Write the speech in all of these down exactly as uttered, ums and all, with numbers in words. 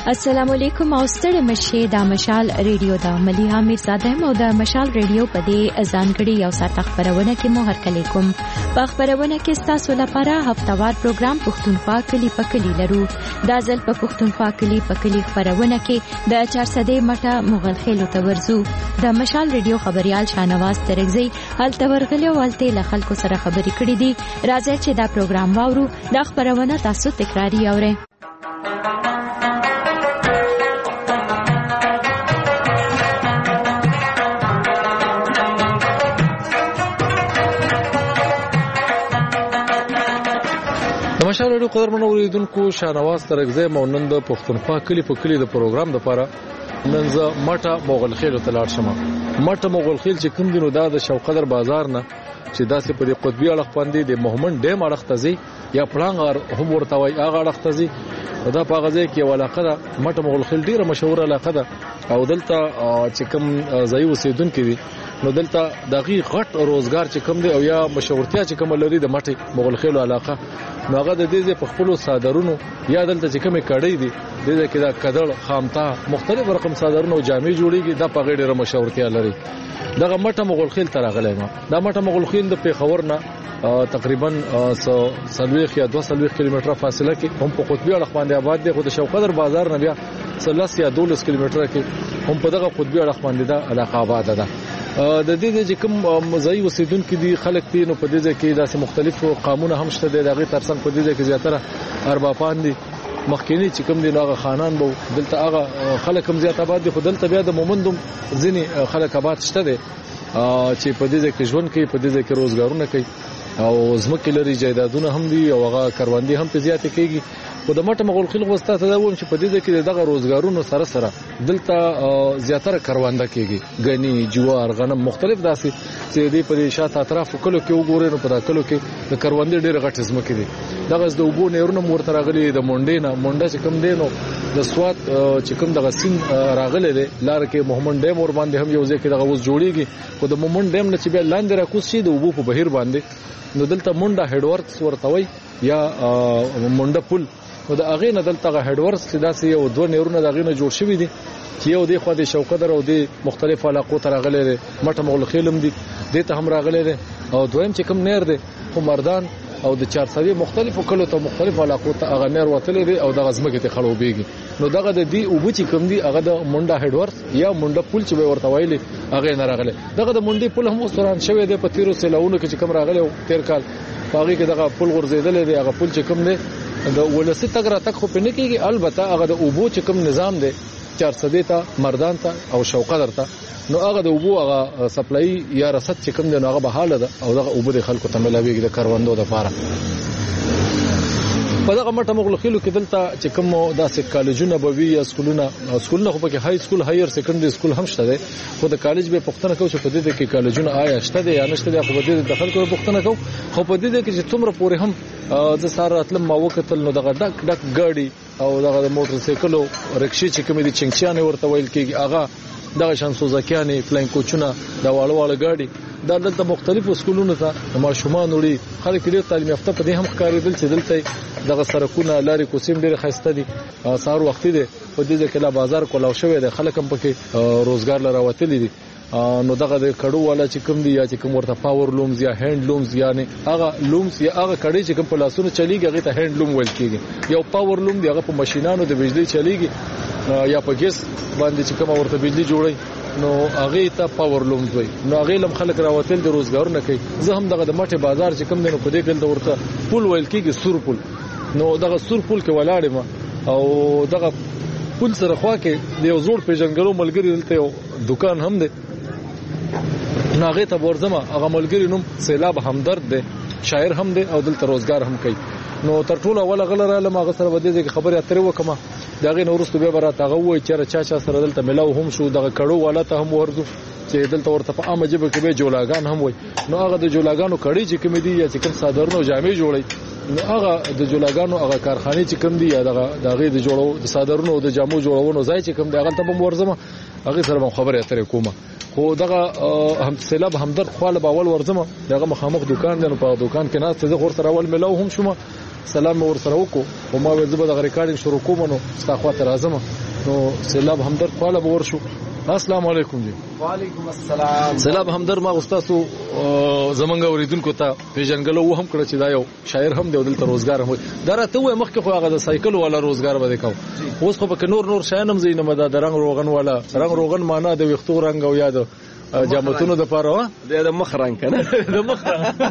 السلام علیکم او ستړي مشه د مشال ریډیو د مليها میرزاده مو د مشال ریډیو په دې ځانګړي یو ساعت خبرونه کې مو هرکلی کوم. په خبرونه کې تاسو لپاره هفتوار پروګرام پښتونخوا کلی پکلی لرو. دا ځل په پښتونخوا کلی پکلی خبرونه کې د چار سده مټه مغل خېلو تورزو د مشال ریډیو خبريال شانواز ترغزي حل تورغلو والته له خلکو سره خبرې کړې دي. راځي چې دا پروګرام واورو. دا خبرونه تاسو تکراری اورئ. مشال ریډیو قدرمنو اوریدونکو شانواز ترغزي مونږ د پښتونخوا کلی په کلی د پروګرام لپاره نن زه مټه مغل خېلو ته لاړ شم. مټه مغل خېل چې کوم دینو دا د شوقدر بازار نه چې داسې په دې قطبي اړخ باندې د محمد ډیم اړخ ته ځي یا پړانګ هم ورته وای هغه اړخ ته ځي. دا په هغه ځای کې علاقه ده مټه مغل خېل ډیره مشهور علاقه ده او دلته چې کوم ځای اوسیدونکو دي نو دلته دغه غټ روزګار چې کوم دی او یا مشهورتیا چې کوم لري د مټه مغل خېلو علاقه نو هغه د دې په خپل صادرونو یا دلته چې کومه کړې دي د دې کې دا کډړ خامتا مختلف رقم صادرونو او جامې جوړيږي دا په غیر مشهورتیا لري. دغه مټه مغل خېل تر غلې ما دا مټه مغل خېل د پیښور نه تقریبا سلويخ یا دوه سلويخ کیلومتره فاصله کې هم په قطبي اړخ باندې آباد دی. خو د شوقدر بازار نه بیا ثلاث یا دولس کیلومتره کې هم په دغه قطبي اړخ باندې دا علاقه آباد ده. د دې چې کوم ځای اوسیدونکو دي خلک دي نو په دې کې داسې مختلف قومونه هم شته د هغه ترڅنګ په دې کې زیاتره اربابان دي مخکینی چې کوم دي هغه خانان بو دلته هغه خلک هم زیات آباد دي. خو دلته بیا د مومندوم ځینی خلک آباد شته دي چې په دې کې ژوند کوي په دې کې روزګارونه کوي او زمکه لري جایدادونه هم دي او هغه کاروندې هم په زیاته کوي. خو د مټه مغل خېل غوسته ته دا ووم چې په دې کې دغه روزګارونو سره سره دلته زیاتره کارونده کوي غني جوار غنم مختلف داسې چې دې په شاته اطراف کلو کې وګورئ نو په دا کلو کې د کاروندې ډېر غټ زمکه دي. دغه د وګو نهرونه مرته راغلي د مونډې نه مونډه چې کم دینو د سوات چې کوم دغه سین راغلي دي لار کې محمد ډیم ور باندې هم یو ځای کې دغه وز جوړیږي. خو د محمد ډیم نه چې بیا لاندې راکوس شي د وبو په بهیر باندې نو دلته مونډه هډورت ورتوي یا مونډه پل نو د اغه نه دلته هډورت چې داسې یو دوه نهرونه دغه نه جوړ شوی دي چې یو د خو د شوقدر او د مختلف علاقو ته راغلي دي. مټه مغل خېلم دي دته هم راغلي دي او دویم چې کوم نهر دي خو مردان او د چار سوي مختلفو کلو ته مختلف علاقو ته هغه نهر وتلې دي او د غزمکه ته خړوبېږي. نو دغه د دی او بچی کوم دي هغه د مونډه هډورت یا مونډه پل چې ورته وایي هغه نه راغلي. دغه د مونډي پل هم سوران شوی دی په تیرو سلاونو کې چې کوم راغلي او تیر کال هغه کې دغه پل غورځیدل دي. هغه پل چې کوم دی د ولسی تګ را تک خو پنه کېږي البته هغه د اوبو چې کوم نظام دی چار سده ته مردان ته او شوقدر ته نو هغه د اوبو هغه سپلای یا رصد چې کوم دی هغه به حاله ده او دغه اوبو د خلکو ته ملاويږي د کاروندو د لپاره. په دغه مټه مغل خېلو کې دلته چې کوم داسې کالجونه بوي یا سکولونه سکولونه خو په های سکول هایر سیکنډري سکول هم شته. خو د کالج به پښتنه کو چې په دې کې کالجونه آیا شته دي یا نشته دي خو په دې د خلکو پښتنه کو خو په دې کې چې څومره پورې هم د ساره اتلم ما وکتل نو دغه ډک ډک ګاډي او دغه د موټر سایکلو رکشي چې کوم دي چنګچیانه ورته ویل کېږي هغه دغه شان سوزاکیانه فلاین کوچونه دا واړه واړه ګاډي دا دلته مختلفو سکولونو ته ماشومان وړي خلک ډېر تعلیم یافته په دې هم ښکارېدل چې دلته دغه سرکونه لارې کوسیم ډېر خسته دي. سار وخت دی په دې کې لا بازار کولاو شوی دی خلک هم پکې روزګار لراوتلي دي. نو دغه د کډو والا چې کوم دی یا چې کوم ورته پاور لومز یا هاند لومز یعنی هغه لومز یا هغه کډي چې کوم په لاسونو چلیږي هغه ته هاند لوم ویل کېږي. یو پاور لوم دی هغه په ماشينانو د بجلی چلیږي یا په ګیس باندې چې کوم ورته بجلی جوړي نو هغه ته پاور لومز وي. نو هغه لم خلک راوتل د روزګارونه کوي. زه هم دغه د مټه بازار چې کوم دی نو په دې کې ورته پول ویل کېږي سور پول. نو دغه سور پول کې ولاړم او دغه پول سره خوا کې د یو زوړ پیژنګلو ملګری دلته یو دکان هم دی ناغه ته ورزمه هغه ملګری نوم سیلاب همدرد دی شاعر هم دی او دلته روزګار هم کوي. نو تر ټولو اول غلره لمه غسر ودی چې خبره اترې وکما دغه نورستو به برات هغه وای چې چا چا سره دلته ملاو هم شو دغه کړو والا ته هم ورزو چې دلته ورته په عامه جبه کې به جولاګان هم وای. نو هغه د جولاګانو کړي چې کوم دي یا چې کوم صادرونو جامې جوړي نو هغه د جولاګانو هغه کارخانه چې کوم دي یا دغه دغه د جوړو د صادرونو او د جامو جوړونو ځای چې کوم دی هغه ته به ورزمه هغه سره خبره اترې کومه. خو دغه هم سیلاب همدرد خپل باول ورزمه دغه مخامخ دکان دی نو په دکان کې ناس ته غور سره اول ملاو هم شوم سلام ور سره وکړو او ما ویل زه به د ریکارډینګ شروع کوم نو ستا خواته راځم نو سیلاب همدرد خواله به ورشو. السلام علیکم جی. وعلیکم السلام. سیلاب همدرد ما استادو زمونږ اوریدونکو ته پیژنګلو و هم کړ چې دا یو شاعر هم دی دلته روزګار هم دا راته وای مخکې خو هغه د سایکل والا روزګار به وکاو اوس خو په نور نور شاینم زینه مده د رنگ روغن والا رنگ روغن معنا د وختو رنگ او یاد جامتونو د پاره د مخ رنگ کنه د مخ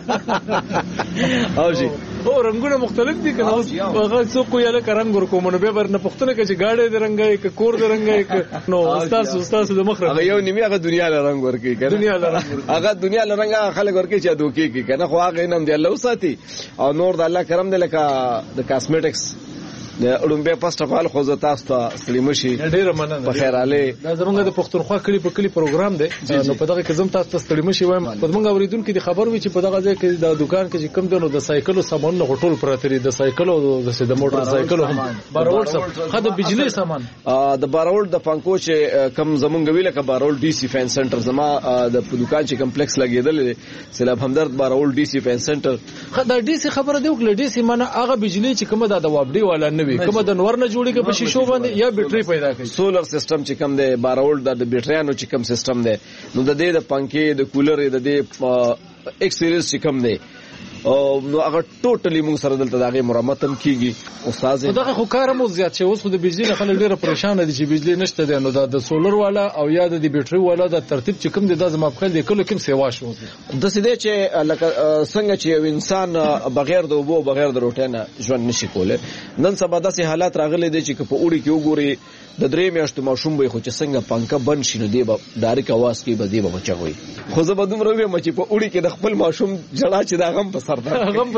او جی او رنگونه مختلف دي کنه اوس هغه څوک یې له رنگ ورکوم نو به ورنه پښتنه کې چې گاډي د رنگای ک کور د رنگای ک نو استاد استاد د مخ هغه یو نیمه هغه دنیا له رنگ ورکی کنه دنیا له رنگ هغه دنیا له رنگ خلک ورکی چې دوکي کی کنه خو هغه نم دی الله وساتي او نور د الله کرم دی لکه د کاسمیټکس د اړومبه فاست اف آل خو زه تاسو ته سلیمه شي ډیره مننه په خیر علي دا زمونږ د پښتونخوا کلی په کلی پروګرام دی نو په دغه کې زم تاسو ته سلیمه شي وایم په زمونږ اوریدونکو کې خبر وي چې په دغه ځای کې د دکان کې کم دنو د سایکلو سامان غټول پراتري د سایکلو د موټر سایکلو هم بارول سم خد بجلی سامان د بارول د پانکو چې کم زمونږ ویل ک بارول ډي سي فین سنټر زما د دکان چې کمپلیکس لګیدل سیلاب همدرد بارول ډي سي فین سنټر خدای ډي سي خبره دی وکړه ډي سي معنی هغه بجلی چې کومه د وابډي والا نه وي کومه د نور جوړیږي په شیشو باندې یا بیټری پیدا کوي سولر سیستم چې کم دی بارول د بیټریانو چې کم سیستم دی نو د دې د پنکې د کولر د دې ایکس سیریز چې کم دی او نو هغه ټوټلی موږ سره دلته دغه مرمت هم کیږي استاد دغه خو کار مو زیات شي اوس خو د بجلی خلک ډیره پریشان دي چې بجلی نشته دی نو د سولر والا او یا د بیټری والا د ترتیب چې کوم دی د زما په خل دی کله کوم سیوا شو د سیده چې لکه څنګه چې یو انسان بغیر د اوبو بغیر د روټۍ نه ژوند نشي کوله نن سبا داسې حالات راغلي دي چې په اوړي کې وګوري د درې میاشتو ماشوم به خو چې څنګه پنکه بند شي نو دی به ډایرک आवाज کوي به دی به بچوي خو زه به دومره ویم چې په اوړي کې د خپل ماشوم جړه چې دا غم په سر ده غم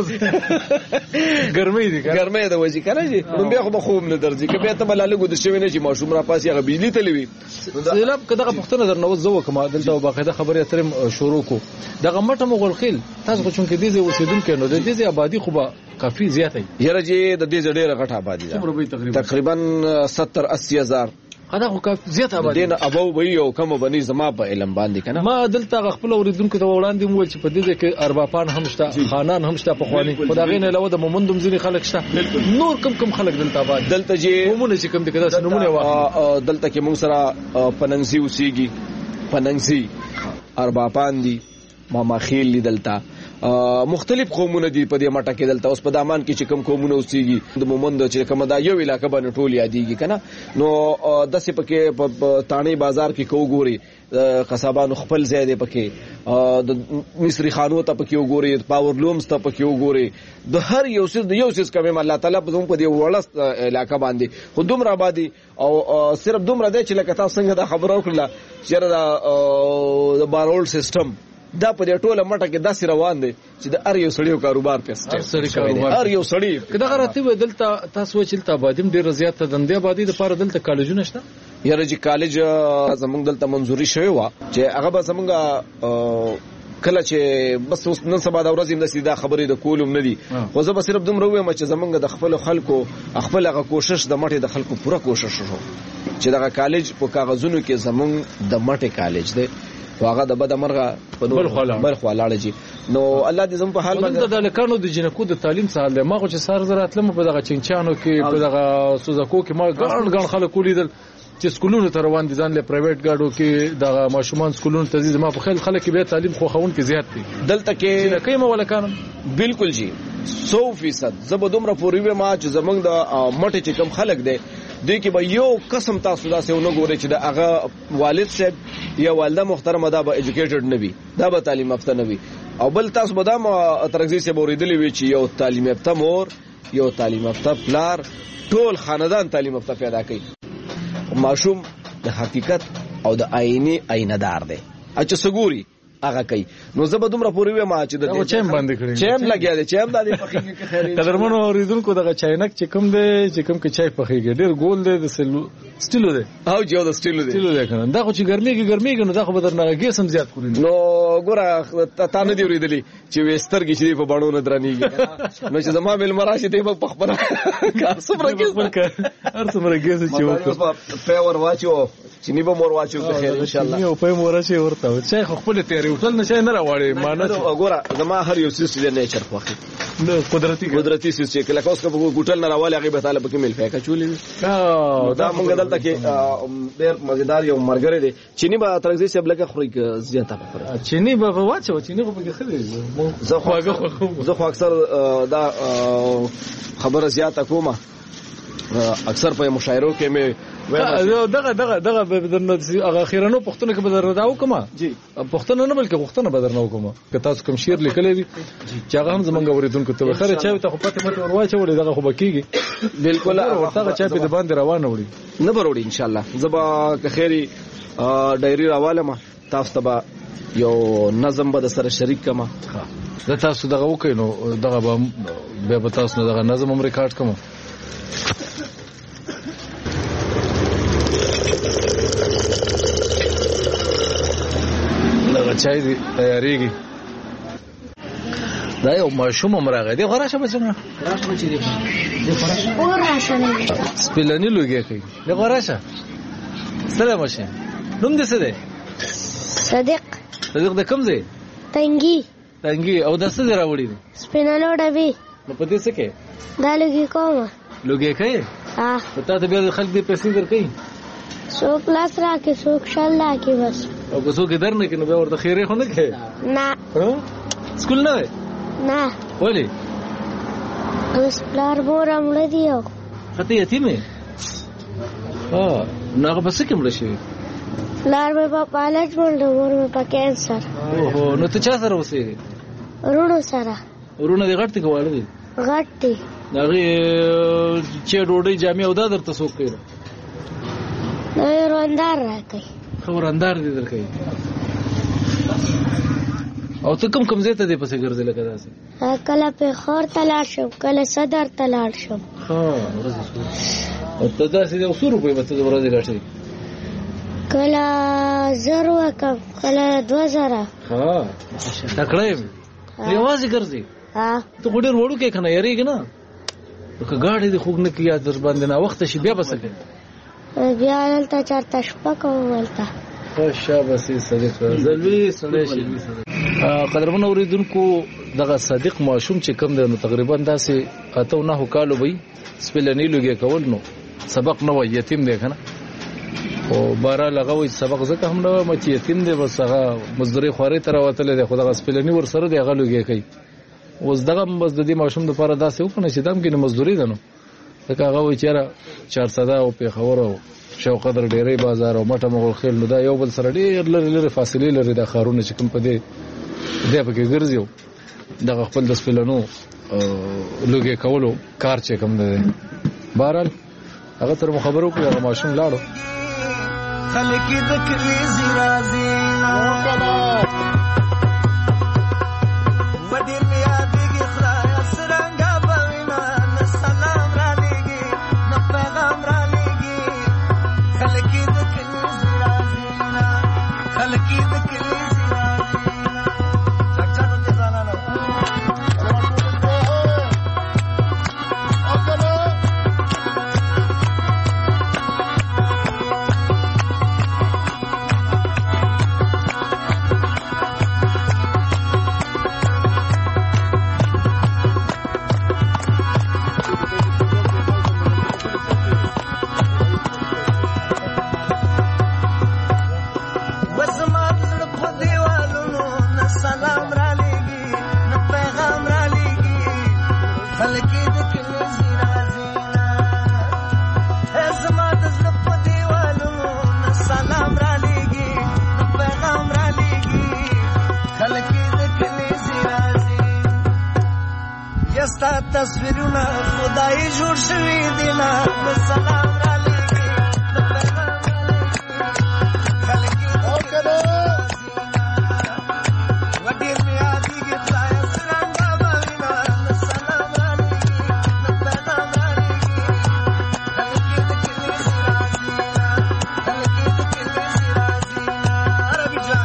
په ګرمي دي ګرمي د وځي کنه جی نو بیا خو به خوب نه درځي که بیا ته بل لګو د شوی نه چې ماشوم را پاسي هغه بجلی تلوي زلاب کداغه پښتنه درنو زو کوم دلته باقاعده خبرې اترم شروع کو دغه مټه مغلخیل تاسو خو چونکې دې اوسیدونکو نو د دې آبادی خو به کافي زیاته یره جی د دې ډېره غټه آبادی ده تقریبا ستر اسی هزار خدا خو کافي زیاته آبادی دین ابو وی او کوم بني زما په علم باندې کنه ما دلته خپل اوریدونکو ته وړاندې مول چې په دې کې اربابان هم شته خانان هم شته په خواني خدای نه علاوه د مومندوم ځینې خلک شته نور کم کم خلک دلته آباد دلته جی کومونه چې کم دي کدا نمونه واخلي دلته کې موږ سره پننګسي اوسېږي پننګسي اربابان دي ماما خیل دلته مختلف قومونه دي په دې مټه کې دلته اوس په دامان کې چې کوم قومونه اوسېږي د مومند چې کوم دا یو علاقه باندې ټول یادېږي کنه نو داسې پکې په تانې بازار کې کو ګوري قصابانو خپل ځای دی پکې د مصری خانو ته پکې وګوري پاور لومز ته پکې وګوري د هر یو څه د یو څه کوم الله تعالی په دې وړه علاقه باندې خو دومره آبادی او صرف دومره دی چې لکه تاسو څنګه دا خبره وکړه چې د بارول سیستم دا په دې ټوله مټه کې داسې روان دي چې د هر یو سړیو کاروبار پېسټ هر یو سړی کدا غراته دلته تاسو چلته آبادیم ډیر زیات دندې آبادی د پاره دلته کالجونه شته یاره چې کالج زمونږ دلته منځوري شوی و چې هغه به زمونږ کله چې بس نن سبا د ورځې د سیده خبرې د کولم ندي خو زه به صرف دومره وایم چې زمونږ د خپل خلکو خپل هغه کوشش د مټې د خلکو پوره کوشش شو چې دغه کالج په کاغذونو کې زمونږ د مټې کالج دی واغه د بد مرغه په نور بل خو لاړ جی نو الله دې زم په حال باندې د لکانو د جنکو د تعلیم سال دی ما خو چې سار زره اتلم په دغه چنچانو کې په دغه سوزاکو کې ما ګڼ ګڼ خلک ولیدل چې سکولونو ته روان دي ځان له پرایویټ ګاډو کې د ماشومان سکولونو ته ځي ما په خل خلک به تعلیم خو خون کې زیات دي دلته کې کيمه ولا کانم بالکل جی سو فیصد زبدومره پوری ما چې زمنګ د مټه چې کم خلک دي دوی کې به یو قسم تاسو داسې ونه ګورئ چې د هغه والد صاحب یا والده محترمه دا به ایجوکیټډ نه وي دا به تعلیم یافته نه وي او بل تاسو به دا ترغزي صاحب اوریدلی وي چې یو تعلیم یافته مور یو تعلیم یافته پلار ټول خاندان تعلیم یافته پیدا کوي ماشوم د حقیقت او د آینه آینه‌دار دی اچھا سګوري هغه کوي نو زه به دومره پوری وې ما چې د چیم باندې کړی چیم لګیا دی چیم د دې پخېږي کې خیر قدرمنو اوریدونکو دغه چاینک چې کوم دی چې کوم کې چای پخېږي ډیر ګول دی د سلو سټیلو دی او جو د سټیلو دی سټیلو دی کنه دا خو چې ګرميږي ګرميږي نو دا خو بدر نه ګیسم زیات کړی نو ګوره تا نه دی اوریدلی چې وسترګي چې په باڼو نه درنیږي نو چې زما مل مراشي دی په خبره کار سمره کې هر څومره ګیس چې وکړ په ور واچو چینی به مور واچو په خیر ان شاء الله یو په مور شي ورته چې خپل تیاری وټل نشي نه راوړي مانه وګوره زما هر یو سیس د نیچر خوخي نو قدرتي قدرتي سیس چې کله کوس کو ګوټل نه راوړي هغه به تعالی په کې مل فیکا چولې دا موږ دلته کې ډېر مزیدار یو مرګره دي چینی به ترغزي سیب لکه خوري زیاته خبره چینی به واچو چینی خو به خري زه خو زه خو اکثر دا خبره زیاته کومه اکثر په مشاعرو کې مې دغه دغه دغه بدرنه هغه اخیرانو پښتنه کې بدر راو کومه جی پښتنه نه بلکې پښتنه بدر نه کومه که تاسو کوم شعر لیکلی دي چې هغه هم زمونږ اوریدونکو ته خره چا ته خو پته مته ورواچولې دغه خو بکیږي بالکل ورته چا په د باندې روانه وړي نه بروړي ان شاء الله زبا که خیری ډایری راواله ما تاسو ته یو نظم به سره شریک کما دا تاسو دغه وکینو دغه به تاسو دغه نظم هم ریکارډ کوم چای دی تیاریږي دا یو ماشوم مرغه دی غراشه بچنه راشه بچی دی دی غراشه غراشه نه سپلنی لوګي کوي دی غراشه سلام شه نوم دې څه دی صدیق صدیق د کوم ځای تنګي تنګي او د څه دی راوړی دی سپینانو ډبي نو په دې څه کې دا لوګي کوم لوګي کوي ها پتا ته بیا خلک دې پیسې درکې څوک لاس راکې څوک شل راکې بس او که څوک درنه کې نو به ورته خیره خو نه کوي نه سکول نه نه ولی اوس پلار مور امړه دی او خته یتیمه ها نو بس کې مړ شي پلار مې په پالج باندې مور مې په کینسر اوه نو ته چا سره اوسې ورونو سره ورونه دې غټ کې واړه دي غټ دي دغه چې ډوډۍ جامې او دا درته څوک کوي نو وروندار راکې وروندار دې درکې او ته کوم کوم ځای ته دې پسې ګرځې لکه داسې کله په خور تلاړ شم کله صدر تلاړ شم ها او ته داسې د څو روپۍ به ته ورځې ګټې کله زر وکم کله دوه زره ها تکړه یم یوازې ګرځې ها ته خو ډېر وړو کې که نه یارېږي نه که ګاډي دې خوږ نه کړي یا در باندې ناوخته شي بیا به څه کوې بیا هلته چېرته شپه کوم هلته ښه شاباسي صدیق زلوي سړی شي قدرمن اورېدونکو دغه صدیق ماشوم چې کوم دی نو تقریبا داسې اته او نهو کالو به وي سپلني لوګي کول نو سبق نه وایي یتیم دی که نه خو بهرحال هغه وایي سبق ځکه هم نه وایم چې یتیم دی بس هغه مزدورۍ خوارۍ ته راوتلی دی خو دغه سپلني ورسره دی هغه لوګي کوي اوس دغه هم بس د دې ماشوم دپاره داسې وکړنه چې دا هم کې نه مزدوري ده نو ځکه هغه وایي چې یاره چارسده او پېښور او شوقدر ډیری بازار او مټه مغل خیل نو دا یو بل سره ډېر لرې لرې فاصلې لري دا ښارونه چې کوم په دې دی پکې ګرځي دغه خپل د سپلنو لوګي کولو کار چې کوم دی بهرحال هغه سره مو خبرې وکړو هغه ماشوم لاړو خلک د کلیزې راځي ودې مې یادېږي خدایه څرنګه به وینه نه سلام رالېږي نه پیغام رالېږي خلک د کلیزې راځي خلک د کلیزې راځي چاچانو دې ځانانو تصویرونه خدای جوړ شوي دي نه سلام را لېږي نه پیغام را لېږي خلک یې وډېر مې یادېږي خدایه څرنګه به وینه نه سلام را لېږي نه پیغام را لېږي خلک یې د کلیزې راځي خلک یې د کلیزې راځي عربي جان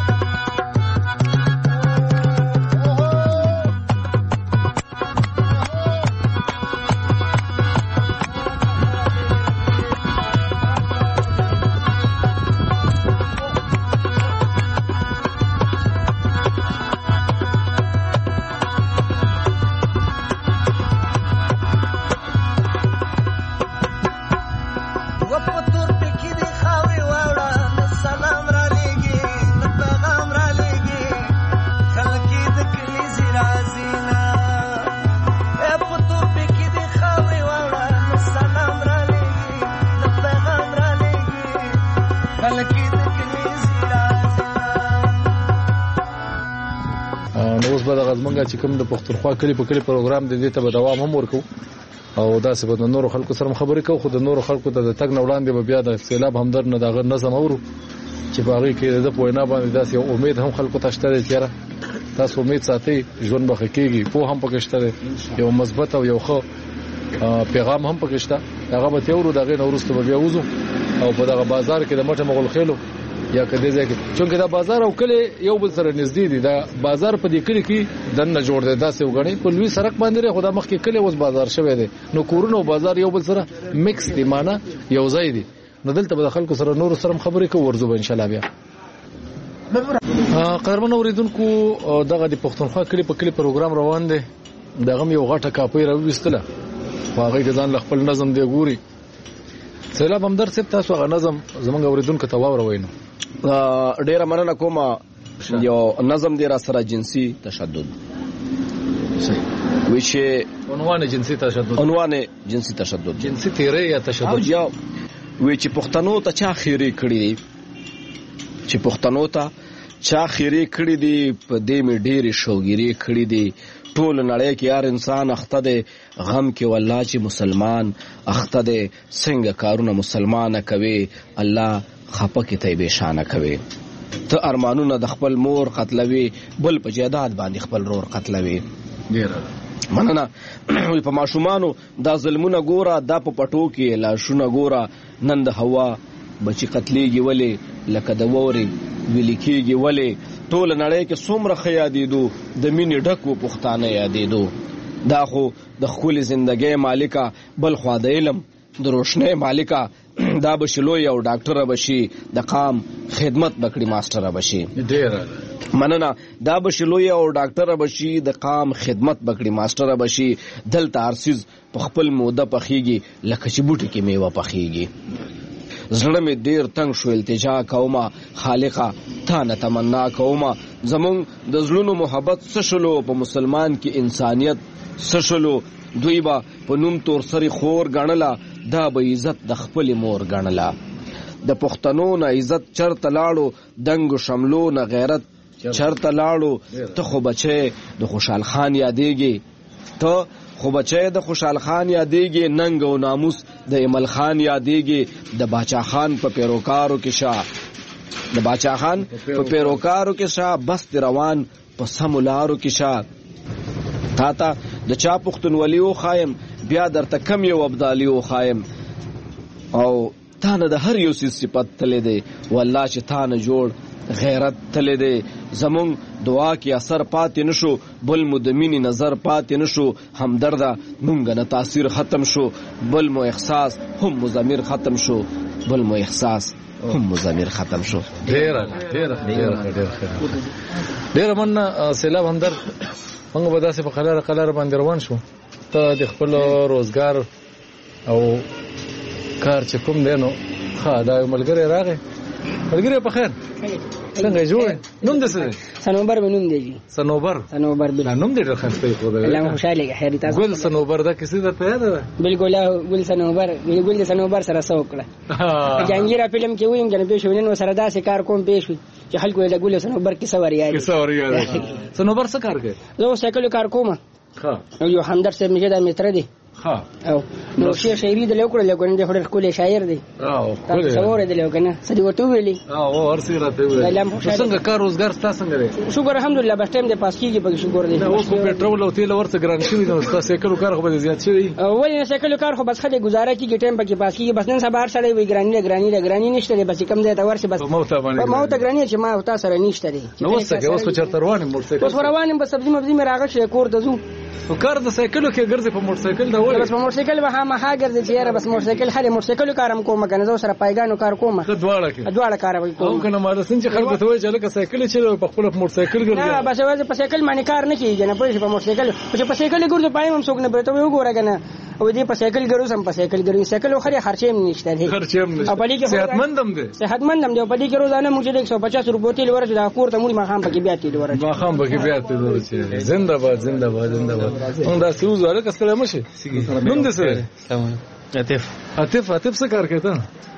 به د غزمنګا چې کوم د پښتونخوا کلی په کلی پروګرام دی ته به دوام هم ورکو او دا څه به د نورو خلکو سره خبرې کوو خو د نورو خلکو ته د تګ نه وړاندې به بیا د سیلاب همدر نه دغه نظم اورو چې په هغه کې د پوینا باندې داسې یو امید هم خلکو ته شته چې را تاسو امید ساتي ژوند به کېږي په هم پکې شته یو مثبت او یو ښه پیغام هم پکې شته هغه به تیورو دغه نورسته به بیا وځو او په دغه بازار کې د مټه مغول خېلو یا کدی ځکه چې دا بازار او کله یو بل سره نږدې دي دا بازار په دې کلی کې دنه جوړ دی دا څه وګڼي په لوی سړک باندې خدا مخ کې کله اوس بازار شوی دی نو کورونو بازار یو بل سره میکس دی معنا یو ځای دی نو دلته به خلکو سره نور سره خبرې کوو ورزو ان شاء الله بیا قدرمن اوریدونکو دغه د پښتونخوا کلی په کلی پروګرام روان دی دغه یو غټه کاپي راوستله هغه کې ځان خپل نظم دی ګوري سیلاب همدر صاحب تاسو هغه نظم زمونږ اوریدونکو ته واوروي نو ډیره مننه کوم یو نظم دی را سره جنسي تشدد ویچه عنوان جنسي تشدد عنوان جنسي تشدد جنسي تیرې یا تشدد یا ویچه پښتنو ته چا خیری کړی دی چې پښتنو ته چا خیری کړی دی په دې می ډېری شوګيري کړی دی ټول نړۍ کې هر انسان اخته دی غم کې والله چې مسلمان اخته دی څنګه کارونه مسلمانه کوي الله خپه کې ته به شانه کوي ته ارمانونه د خپل مور قتلوي بل په جیداد باندې خپل رور قتلوي ډیره مننه په ماشومانو دا ظلمونه ګوره دا په پټو کې لاشونه ګوره نن د هوا بچی قتلېږي ولې لکه د ووري ویل کېږي ولې ټول نړۍ کې څومره ښه یادېدو د مینې ډکو پښتانه یادېدو دا خو د ښکلې زندګۍ مالکه بل خوا د علم د روشنۍ مالکه دا بشي لوی او ډاکټره بشي د قام خدمت بکړي ماستره بشي ډیره مننه دا بشي لوی او ډاکټره بشي د قام خدمت بکړي ماستره بشي دلته ارسیز په خپل موده پخېږي لکه چې بوټي کې میوه پخېږي زړه مې ډیر تنگ شو التجا کومه خالقه تا نه تمنا کومه زمون د زړونو محبت سشلو په مسلمان کې انسانیت سشلو دوی با په نوم تور سری خور غنلا دا به عزت د خپل مور غنلا د پښتنو نه عزت چرته لاړو دنګ شملو نه غیرت چرته لاړو ته خو بچي د خوشحال خان یادېږي ته خو بچي د خوشحال خان یادېږي ننګ او ناموس د ایمل خان یادېږي د باچا خان په پیروکارو کې شاه د باچا خان په پیروکارو کې شاه بس روان په سمولارو کې شاه تا ته د چا پښتونولي او خایم بیا درته کم یو ابدالي او خایم او تا نه د هر یو صفت تلې دی والله چې تا نه جوړ غیرت تلې دی زمون دعا کې اثر پاتې نشو بل مو د مینې نظر پاتې نشو همدرده مونږ نه تاثیر ختم شو بل مو احساس هم مزمر ختم شو بل مو احساس هم مزمر ختم شو ډیره ډیره ډیره ډیره ډیره من سیلاب همدر موږ به داسې په قلاره قلاره باندې روان شو ته د خپل روزګار او کار چې کوم دی نو ښه دا ملګری راغی ملګری په خیر څنګه جوړ نوم دې څه سنوبر به نوم دی سنوبر سنوبر بل نوم دې راخسته خو دا الله خوشاله خیر تاسو ګل سنوبر دا کیسه ده ته یاد ده بالکل ګل سنوبر ګل سنوبر سره سوکړه جنگیرا فلم کې ویم کنه پېښ ونن سره داسې کار کوم پېښ چې خلکو د ګل سنوبر کیسه وریا کیسه وریا سنوبر څه کار کوي زه سایکل کار کوم ها او یو همدر سره میګه د متر دی ها او نو شي شاعري د لوکړه لګون د خړ کولې شاعر دی او کولې څور دی لوکنه سدي ورته ویلي او ورسې راته ویلي څنګه کار روزګار تاسو څنګه دی شکر الحمدلله بس ټیم د پاس کیږي په شکر دی اوس په پټرول او تیل ورته ګران شوی نو تاسو سایکل کار خو به زیات شوی ولې نه سایکل کار خو بس خدای گزاره کیږي ټیم پکې پاس کیږي بس نن سبا سره وی ګرانی ګرانی ګرانی نشته بس کم دی تا ورسې بس موت باندې موت ګرانی چې ما تاسو سره نشته دی نو اوس څنګه اوس په چرته روان موټر سایکل اوس روان به سبزی مبزی مې راغښ کور ته زو او کار د سایکلو کې ګرځي په موټر سایکل دا وای بس په موټر سایکل به هم ها ګرځي چې بس موټر سایکل خاله موټر سایکل کارم کوم کنه زو سره پایګانو کار کوم ته دواړه کې دواړه کار کوم او کنه ما د سن چې خلکو ته وای چې لکه سایکل چې په خپل موټر سایکل ګرځي نه بس وځي په سایکل باندې کار نه کیږي نه پوهې په موټر سایکل چې په سایکل ګرځي پایم هم څوک نه پرته وګوره کنه او دې په سایکل ګرځم سم په سایکل ګرځي سایکل خو خرچې نشته دی خرچې هم نشته په دې کې صحتمندم دی صحتمندم دی په دې کې روزانه موږ د ایک سو پچاس روپۍ تیل ورته دا کور ته موږ ما خام پکې بیا تیل ورته ما خام پکې بیا تیل ورته زنده باد زنده باد زنده باد موږ دا سوز وره کستله مشه نوم دې څه عاطف عاطف عاطف څه کار کوي ته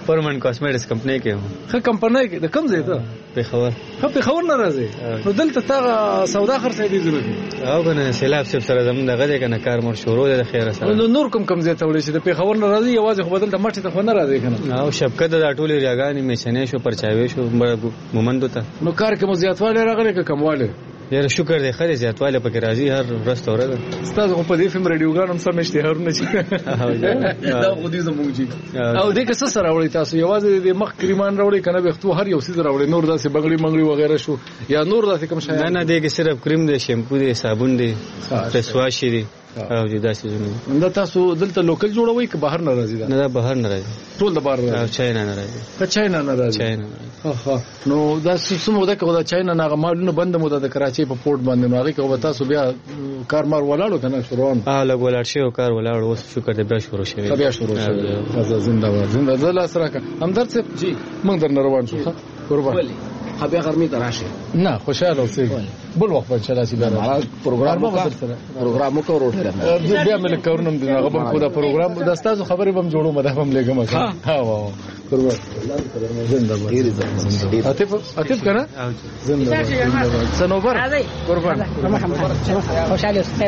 پرمن کاسمیټکس کمپنی کې وم. ښه کمپنی کې د کوم ځای ته؟ پېښور. ښه پېښور نه راځي نو دلته تا سودا خرڅې دي ضرورت او کنه سیلاب صاحب سره زموږ دغه دی کنه کار مور شروع دی د خیره سره. نو نور کوم کوم ځای ته وړي چې د پېښور نه راځي یوازې خو بدل ته مټ ته خو نه راځي کنه. او شبکت د ټولې ریاګانې میشنې شو پرچاوي شو مومندو ته. نو کار کې مو زیاتوالی راغلی که کموالی؟ یاره شکر دی خیر زیاتوالی پکې راځي هر ورځ ته ورځ. ستاسو خو په دې فلم رادیوګان هم سم اشتهارونه چې دا خو دې زموږ چې او دې که څه سره راوړي تاسو یوازې د مخ کریمان راوړي کنه وختو هر یو څه راوړي نور داسې بغړی منګړي وغیرہ شو یا نور داسې کوم شی؟ نه نه دې کې صرف کریم دی شیمپو دی صابون دی فیس واش دی او دې داسې زونه. دا تاسو دلته لوکل جوړوي که بهر نه راځي؟ نه دا بهر نه راځي ټول د بهر راځي. راځي چاینا نه راځي. که چاینا نه راځي؟ چاینا. ها ها نو دا څومره ده که دا چاینا نه مالونه بند مو د کراچي په پورت باندې نو هغه که تاسو بیا کار مار ولاړو کنه شروعان اه لګ ولاړ شي او کار ولاړ اوس شکر دې بیا شروع شوی بیا شروع شوی. تاسو زنده باد زنده ده لا سره همدرد صاحب جی موږ در روان شو قربان خبر غرمې ته راشي. نه خوشاله اوسئ بل وخت به چلا سي بیا پروګرام پروګرام کو وروړه بیا مل کورنم دغه به خو دا پروګرام د استاد خبرې بم جوړو مده هم لګم ها وا قربان زنده باد. عاطف عاطف کنه زنده باد سنوبر قربان خوشاله اوسئ.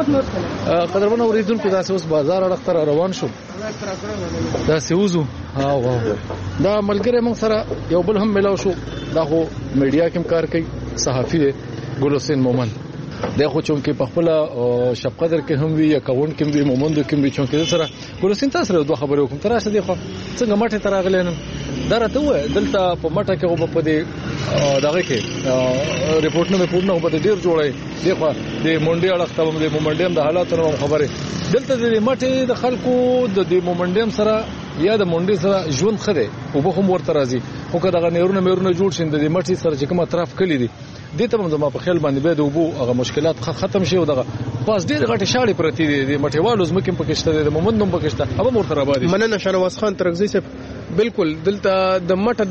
قدرمن اوریدونکو دا اوس بازار اړه روان شو دا سوزو ها وا دا ملګری موږ سره یو بل هم ملاو شو دا خو میډیا کې کار کوي صحافي دی ګل حسین مومن دا خو چونکه په خپل شپ قدر کې هم وی اکاونټ کې وی مومند کې وی چونکه سره ګل حسین تاسو سره دوه خبرې وکم تر څه دی خو څنګه ماته تراغلې نن دا راته و دلته په ماته کې او په دې دغه کې ریپورت نه پورنه په ډیر جوړای دی خو د مونډي اړه ته د مومنډیم د حالاتونو خبره دلته د ماته د خلکو د مومنډیم سره یا د مونډي سره ژوند خره او به هم ورته راځي خو که دغه نهرونه مېرونه جوړ شین د مټي سره چې کوم اطراف کلی دي دې ته هم په خیال باندې به د وبو هغه مشکلات ختم شي او دغه پاس ډېر غټه شاړې پرتی دي د مټیوالو زمکم پکشته د مومندوم پکشته هغه مرته را باندې. مننه شنواز خان ترغزي صاحب. بالکل دلته د مټه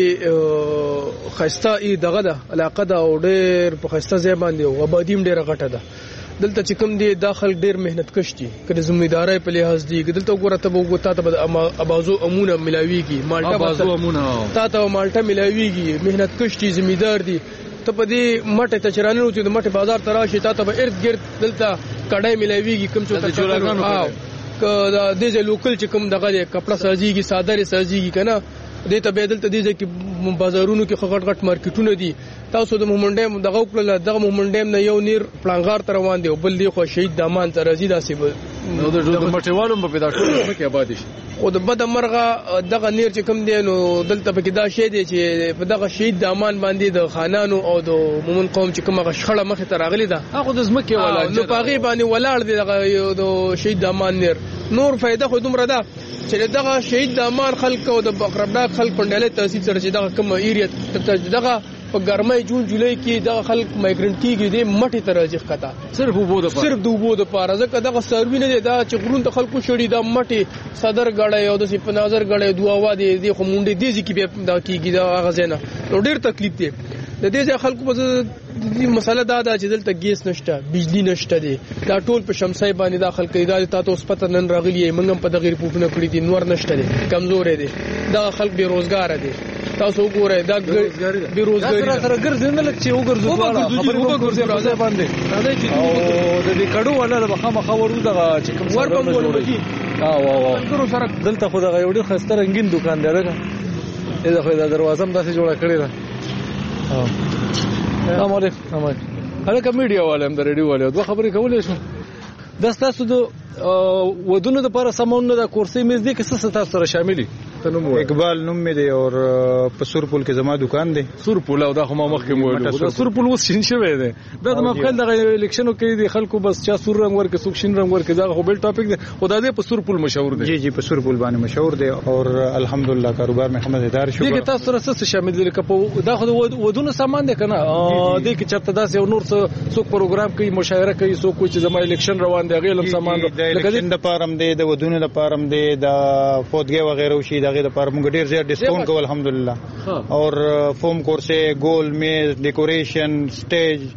داسې خسته ای دغه د علاقه دا او ډېر په خسته ځای باندې او آبادیم ډېر غټه ده دلته چې کوم دی داخل ډیر مهنت کش دي کله ذمہداري په لحاظ دي دلته وګوره ته وګوره ته به ابازو امونه ملاويږي مالټا ابازو امونه تا ته مالټا ملاويږي مهنت کش دي ذمہدار دي ته په دې مټه ته چرانو چې د مټه بازار تراشي تا ته به ارد گرد دلته کډای ملاويږي کوم څه ته جوړاګانو که د دې لوکل چې کوم دغه کپڑا سازيږي صادره سازيږي کنه دې ته به دلته دې کې بازارونو کې غټ غټ مارکیټونه دي تاسو د مومنډیم دغه کړل دغه مومنډیم نه یو نیر پلانغار تر روان دی او بل دی خو شهید دامان تر رضی داسې نو د مټیوالو په پیدا ټول کې آباد شي او د بد مرغه دغه نیر چې کوم دی نو دلته پکې دا شی دی چې په دغه شهید دامان باندې د خانانو او د مومن قوم چې کومه شخړه مخه ته راغلی ده هغه د زمکه ولا نو پاغي باندې ولاړ دی دغه د شهید دامان نیر نور فائدہ خو دومره ده چې دغه شهید دامان خلک او د بقربناک خلک په ډله تاسیس سره چې دغه کوم ایریا دغه په ګرمۍ جون جولای کې دغه خلک مایګرنټ کیږي د مټي ته راځي ښکته صرف وبو د صرف د وبو د پاره ځکه دغه سروي نه دی دا چې غرون ته خلکو شړي د مټي صدر غړې او د سي په نظر غړې دوه وا دي د خو مونډي دي چې به دا کیږي دا غزنه نو ډیر تکلیف دی د دې خلکو په دې مسله دا ده چې دلته ګیس نشته بجلی نشته دي دا ټول په شمسای باندې داخل کړي دا تاسو پته نن راغلی منګم په دغه ریپورتونه کړی دي نور نشته دي کمزور دي دا خلک بے روزګار دي تاسو وګورئ دا بے روزګاری سره ګرځي نه لکه چې وګرځو خبرې وګرځي راځي باندې او د دې کډو ولا د بخا مخورو دغه چې کوم ور په مولوي ها وا وا ګورو سره دلته خو دغه یو ډېر خسته رنگین دکان دی راغه دا خو د دروازه هم داسې جوړه کړې ده ها السلام علیکم هغه میډیا والے هم د ریډیو والے دوه خبرې کولې شو د تاسو د ودونو د لپاره سمون د کورسي میز دي کې څه تاسو سره شاملي اقبال نوم می دی او په سورپول کې زما دکان دی سورپول او دا خو ما مخکې مو دا سورپول وس شین شوی دی دا د مخکې د الیکشنو کې دي خلکو بس چا سور رنگ ورکه سوک شین رنگ ورکه دا خو بل ټاپک دی خدای دې په سورپول مشهور دی جی جی په سورپول باندې مشهور دی او الحمدلله کاروبار مې خمدار شو دي تاسو سره څه شامل دي لکه دا خو ودونو سامان دی کنه دې کې چرته داس یو نور څه څوک پروګرام کوي مشاعره کوي څوک چې زما الیکشن روان دی غیلم سامان لکه د پارم دی د ودونو د پارم دی د فوتګي وغیرہ شي دغه د پارم ډیر زیات ډیسکاونټ کو الحمدلله اور فوم کورسه ګول میز ډیکوریشن سټیج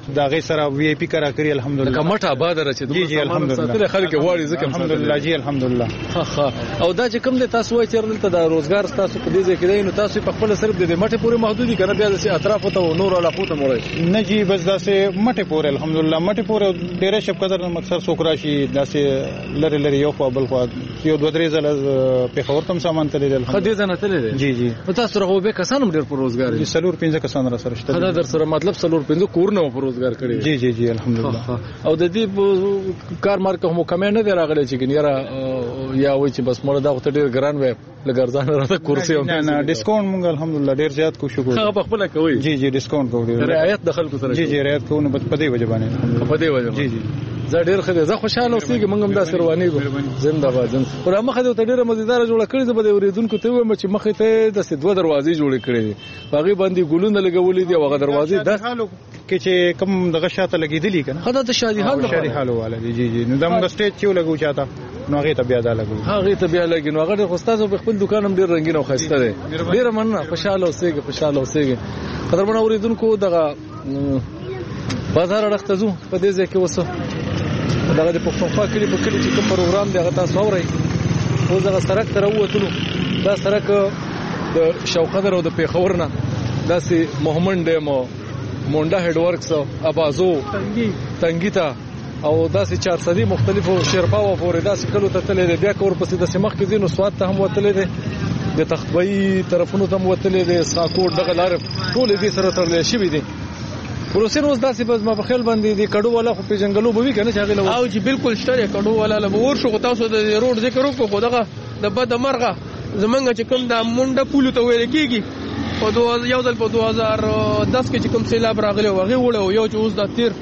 دا غي سره وی آی پی کرا کړی الحمدلله کمټ آباد راځي جی جی الحمدلله خلک غواړي ځکه الحمدلله جی الحمدلله ها ها او دا چې کوم د تاسو وایي چې دلته د روزګار تاسو په دې ځای کې دی نو تاسو په خپل صرف د مټه پورې محدودي کنه بیا د اطراف ته نور علاقو ته مړی نه جی بس دا سه مټه پورې الحمدلله مټه پورې ډېر شپ قدر مکسر سوکرا شي دا سه لری لری یو خو بل خو یو دوه درې ځله په خبر تم سامان تللی دل خدای زنه تللی جی جی تاسو راغو به کسانو ډېر پر روزګار دي سلور پنځه کسان را سره شته دا در سره مطلب سلور پنځه کورونه پر روزګار کړی جی جی جی الحمدلله او د دې کار مارکه هم کمه نه دی راغلی چې ګنیرا یا وای چې بس مړه دا وخت ډیر ګران وي لګرځان راته کورسي نه نه ډیسکاونټ مونږ الحمدلله ډیر زیات کوشش کوو هغه په خپل کوي جی جی ډیسکاونټ کوو رعایت د خلکو سره جی جی رعایت کوو نو په دې وجه باندې په دې وجه جی جی زه ډیر خدای زه خوشاله اوسېږم موږ هم دا سروانی کو زنده باد زنده پر مخه ته ډیره مزیدار جوړه کړې زه به د اوریدونکو ته وایم چې مخه ته د دوه دروازې جوړې کړې دي باغی باندې ګلونه لګولې دي او هغه دروازې د حالو کې چې کم دغه شاته لګېدلې کنه خدای ته شادي حال شادي حالو والا دي جی جی نو د موږ سټیج چې لګو چاته نو هغه ته بیا دا لګو هغه ته بیا لګي نو هغه خوستازو په خپل دکان هم ډیر رنگین او خسته دي ډیر مننه خوشاله اوسېږي خوشاله اوسېږي قدرمن اوریدونکو دغه بازار اړخته زو په دې ځای کې وسو دغه د پښتونخوا کلی په کلی چې کوم پروګرام دی هغه تاسو اورئ اوس دغه سړک ته راووتلو دا سړک د شوقدر او د پیښور نه داسې محمد ډیم مونډا هډ ورکس ابازو تنګي تنګي ته او داسې چار صدي مختلفو شرپاو پورې داسې کلو ته تللی دی بیا کور پسې د سیمخ کې ځینو سواد ته هم وتلی دی د تختبۍ طرفونو ته هم وتلی دی ساکوټ دغه لارې ټولې دې سره تړلی شوي دي پروسین اوس داسې بس ما په خیال باندې د کډو والا خو په جنگلو به وی کنه چې هغه او چې بالکل شته کډو والا له ور شو تاسو د روډ ذکر وکړو خو دغه د بد مرغه زمونږ چې کوم د مونډه پولو ته ویل کیږي او دوه یو ځل په دوه هزار دس کې چې کوم سیلاب راغلی وغه وړو یو چې اوس د تیر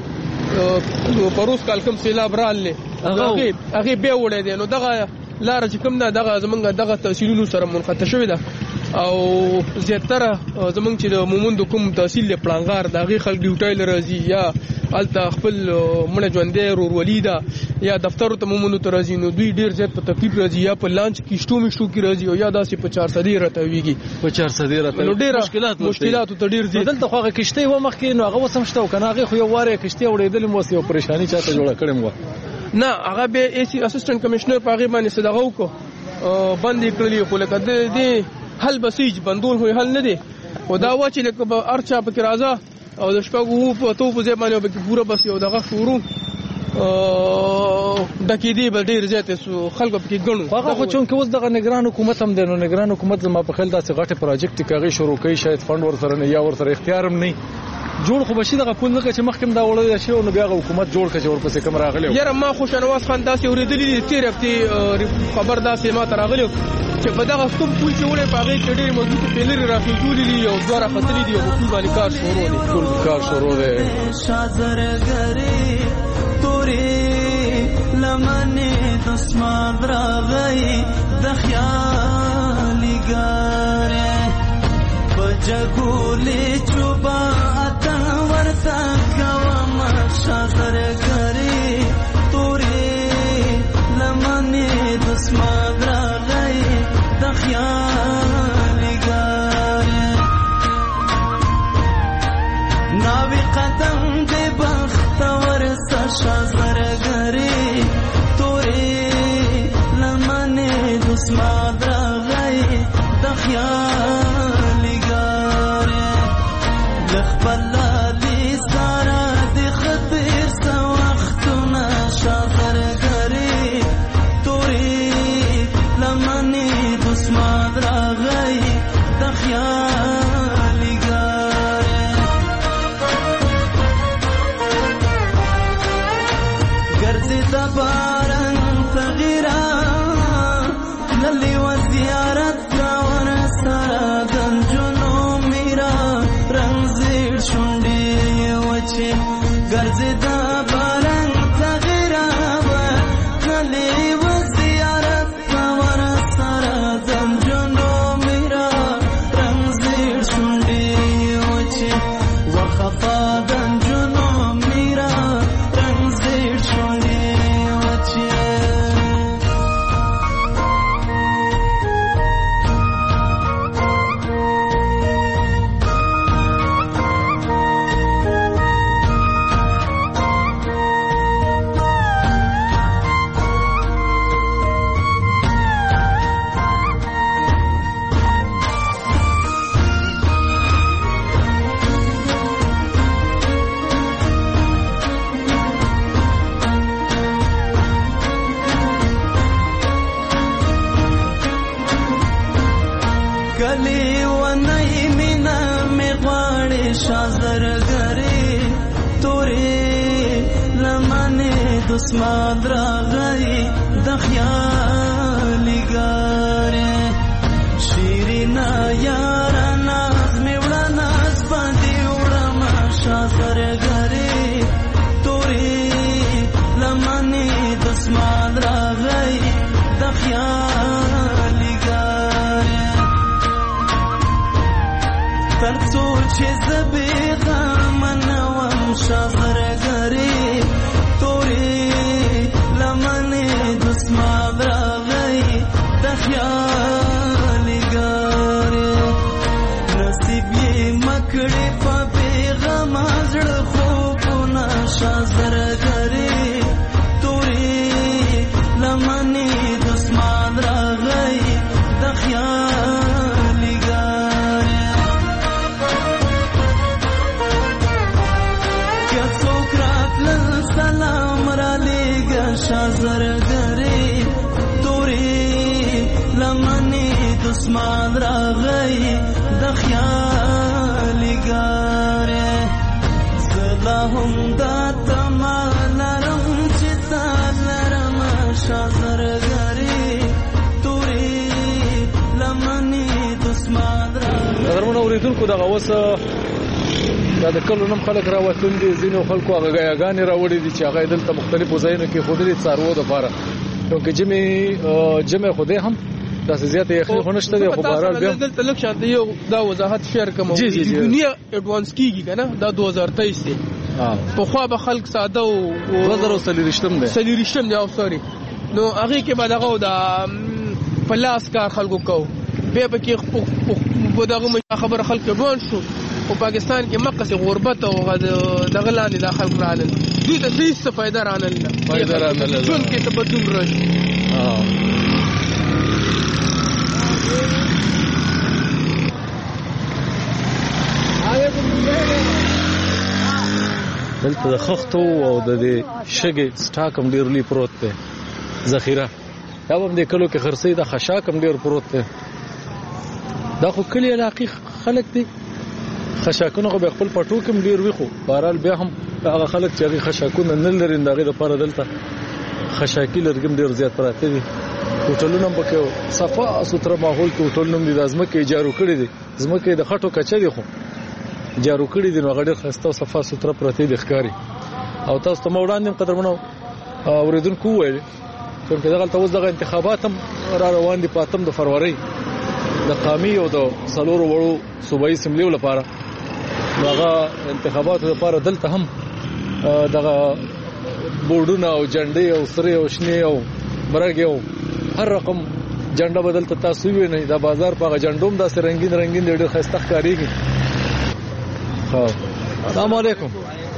پروس کال کوم سیلاب راغلی هغه هغه به وړي دي نو دغه لار چې کوم نه دغه زمونږ دغه تحصیلونو سره منقطع شوی ده او زیاتره زمونږ چې د مومند کوم تحصیل پلانګار دغه خلک ډیوټای لري یا الته خپل مړ ژوندې رورولي ده یا دفتر ته مومند ته راځي نو دوی ډیر زیات په تکلیف راځي یا په لانچ کیشتو مشتو کې راځي او یا داسې په چار صدې راته ویږي په چار صدې راته نو ډیر مشکلات مشکلات ته ډیر دي دلته خو هغه کشته و مخ کې نو هغه وسم شته کنه هغه خو یو واره کشته وړېدل مو سیو پریشانی چاته جوړه کړم و نه هغه به ای سی اسسټنټ کمشنر په هغه باندې صدغه وکړو باندې کړلی خو لکه د دې حل بسیج بندول هو حل نه دی او دا و چې لکه ارچا په راځه او د شپږو په تو په ځای باندې به پوره بس یو دغه شروع د کې دی به ډیر زیات خلکو په کې غنو هغه خو چون کې اوس دغه نگران حکومت هم دی نو نگران حکومت زما په خیال داسې غټه پروجیکټ کاغي شروع کوي شاید فند ورسره نه یا ورسره اختیار هم نه جوړ خو بشي دغه پول نه چې مخکم دا وړل شي او بیا حکومت جوړ کړي ورپسې کوم راغلی یاره ما خو شنواز خان داسې اوریدلی تیر هفته خبر داسې ما ته راغلی چې په دغه کوم پول چې وړي په هغه کې ډېر مضبوط پیلر راخي جوړلی او دوه راخطري دي او په باندې کار شروع دي ټول کار شروع دي شازر غري توري لمنه دسمان راغی د خیال ګاره بجګولې چوبا اتا ورتا کوم شازر غري توري لمنه دسمان راغی د خیال ګاره ناوی قدم دې بخت ورسا شازر غري توري لمنه دسمان راغی د خیال ګاره لخبل لي سارا د خطر سو وختونه شازر غري توري لمنه دسمان راغی د خیال ګاره ګرځي د باران تغیرا للی و زیارت کا ور سره دنجونو میرا رنگزیر شونډي وچه ګرځي د باران تغیرا للی و زیارت کا ور سره دنجونو میرا رنگزیر شونډي وچه وخفا دنجونو میرا رنگزیر شونډي وچه شازرگری توری لمن دسمان راغی دخیالی گاره شیرینا یارا ناز میوڑا ناز باندی وڑا ما شازرگری توری لمن دسمان راغی دخیالی گاره ترڅو چې زبې غمنوم شازرګري تورې لمنې د اسمان راغی د خیالي ګارې نصیب یې مکړې په بېغم زړه خوبونه شازرګري تورې لمنې د اسمان راغی د خیالي ګارې سلام را لیگا شازرگری توری لمنی دسمان را غی دخیالی گاره زلاهم دا تمالرم چتا لرم شازرگری توری لمنی دسمان را غی درمون اوریدون کو دغه وسه دا د کلو نم خلک راوتون دي ځینو خلکو هغه غیاګانې راوړي دي چې هغه دلته مختلفو ځایونو کې خودلې څارو د پاره کیونکه جمع جمع خوده هم داسې زیاته یخني خو نشته دی خو بهرحال بیا دلته لږ شاته یو دا وضاحت شیر کوم د دنیا اډوانس کیږي کنه دا دو هزار تیئیس دی په خو به خلک ساده او دو هزار وسلیرشتم دی سلیرشتم دی او سوري نو هغه کې به دغه دا پلاس کار خلکو کو به به کې په دغه خبر خلک روان شو او پاکستان کې مقصد غربت او دغه لاندې داخل کړل دوی ته هیڅ فائدہ رانه نه فائدہ رانه نه جون کې تبدل راځي دلته د خښتو او د دې شګې سټاک هم ډېر لوی پروت دی ذخیره دا هم د کلو کې خرڅې د خشاک هم ډېر پروت دی دا خو کلی علاقې خلک دي خشاکونه خو به خپل پټو کې ډیر وي خو بهرحال بیا هم هغه خلک چې هغه خشاکونه نه لري دغه لپاره دلته خشاکی لرګم ډیر زیات پراته دي هوټلونه په کې صفا ستره ماحول کې هوټلونه دي د ځمکې جارو کړي دي ځمکې د خټو کچې دي خو جارو کړي دي نو هغه ډیر خسته او صفا ستره پراته دي ښکاری او تاسو ته وړاندې قدرمنو اوریدونکو وایي چې دغه تاسو دغه انتخابات هم را روان دي په اتم د فروری د قامي او د سلورو وړو صوبایي سملیو لپاره هغه انتخاباتو لپاره دلته هم دغه بورډونه او جنډې او سره او شنه او برګ او هر رقم جنډه بدلته تاسو وینئ د بازار په جنډوم د رنگین رنگین ډېر خسته ښکاریږي. ها السلام علیکم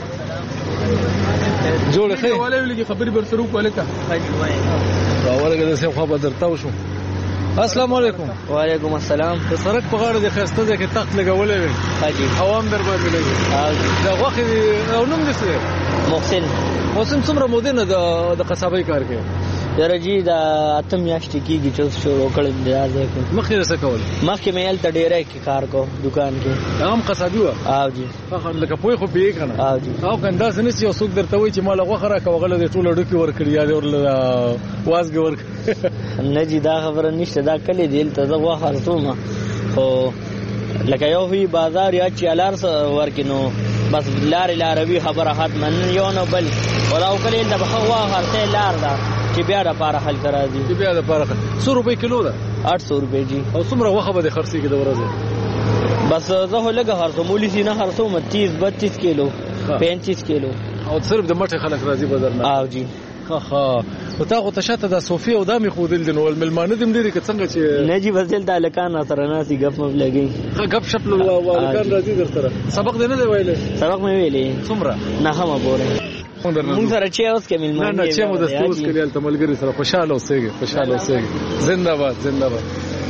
جوړ خیر ولې خبرې بر سره وکړه راورګه د څه خو به درته وشو. السلام علیکم. وعلیکم السلام. د سړک په غاړه د خسته ځای کې تخت لګولې وي حاجی عوام در باندې لګي دا غوخه او نوم دې څه محسن محسن څومره مودې نه د قصابۍ کار کوي درجی دا اتم میاشتې کېږي چې شروع کړم دی ځکه مخکې رسه کول مخکې مې هلته ډېری کې کار کو دکان کې هم قصابي و او جی لکه پوی خو پیې کنه او جی او کنده سنې چې څوک درته وایي چې مال غوخه را کوغله د ټوله ډوکی ورکړي یا ورله وازګ ورکړي نه جی دا خبره نشته دا کله دی ته زه غوخه رسوم خو لکه یو وی بازار یا چې الار ورکینو بس لار لاروي خبره ختم نه یو نو بل ولا کله د بخوا هرته لار دا چې بیا د پاره خلک راځي چې بیا د پاره څو روپے کیلو ده आठ सौ روپے جی او څومره وخه به خرڅي کې د ورځې بس زه لګه هرڅو مولي سي نه هرڅو تیس بتیس کیلو پینتیس کیلو او صرف د مټه خلک راځي بازار نه او جی ها ها او تاغه تشته د صوفي او دامي خودل دي نو الملمانه دم لري که څنګه چې نه جی بدل د لکان سره ناسي غپ مو لګي ها غپ شپ لکان راځي در سره سبق دی نه ویلې سبق مې ویلې څومره نه هم بوره مونږ سره چې اوس کې ملمانه نه نه چې مو د ستوس کلیال تملګری سره خوشاله اوسېږي خوشاله اوسېږي زنده‌باد زنده‌باد.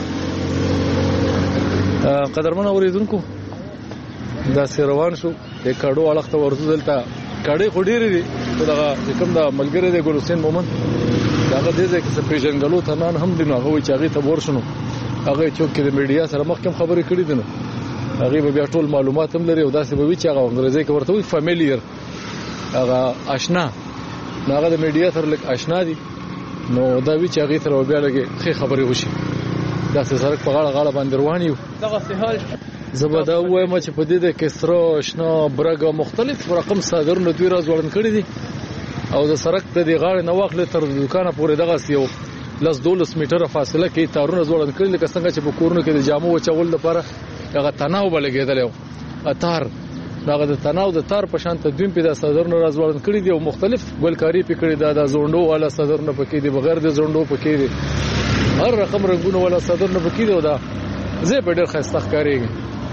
قدرمن اوریدونکو دا سروان شو د کډو اړخته ورته دلته کډې خډيري دي دا کوم دا ملګری دی ګل حسین مومن داغه دې ځکه چې پیژنګلو ته نن هم دینو هغه چې هغه ته ورشنو هغه چوک کې د میډیا سره مخکم خبرې کړې دي نو هغه به بیا ټول معلومات هم لري او داسې به وي چې هغه انګریزي کې ورته وي فامیلیر هغه آشنا هغه د میډیا تر لک آشنا دي نو دا وی چې هغه تر بیا لګي خې خبري وشي دا سړک په غاړه غاړه باندې روان یو دغه سهال زبدا وایم چې په دې د کسرو شنو برګه مختلف رقم صادرونه دوی راز وړاندې کړی دي او د سړک د دې غاړې نه واخلې تر دکانه پورې دغه یو لس دولس میټره فاصله کې تارونه جوړ کړل لکه څنګه چې په کورونو کې د جامو وچول لپاره هغه تناو بلګیدل اتار هغه د تناو د تار په شان تدوین په د صدرونو راځوړل کړی دی او مختلف ګلکاری پکړی دا د زوندو والا صدرونه پکې دی بغیر د زوندو پکې دی هر رقم رنگونه والا صدرونه پکې دی او دا زه په ډېر خسته ښکاریږي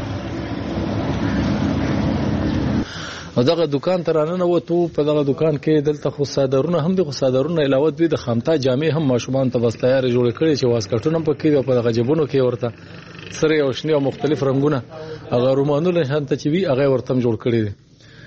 او دغه دکان ترانه نو ته په دغه دکان کې دلته خو صادرونه هم دي خو صادرونه علاوه دوی د خامتا جامې هم ماشومان ته وسلایار جوړ کړي چې واسکټونه پکې دی په دغه جبونو کې ورته سره او شنه او مختلف رنگونه هغه رومانونه شانته چې وی هغه ورته جوړ کړي دي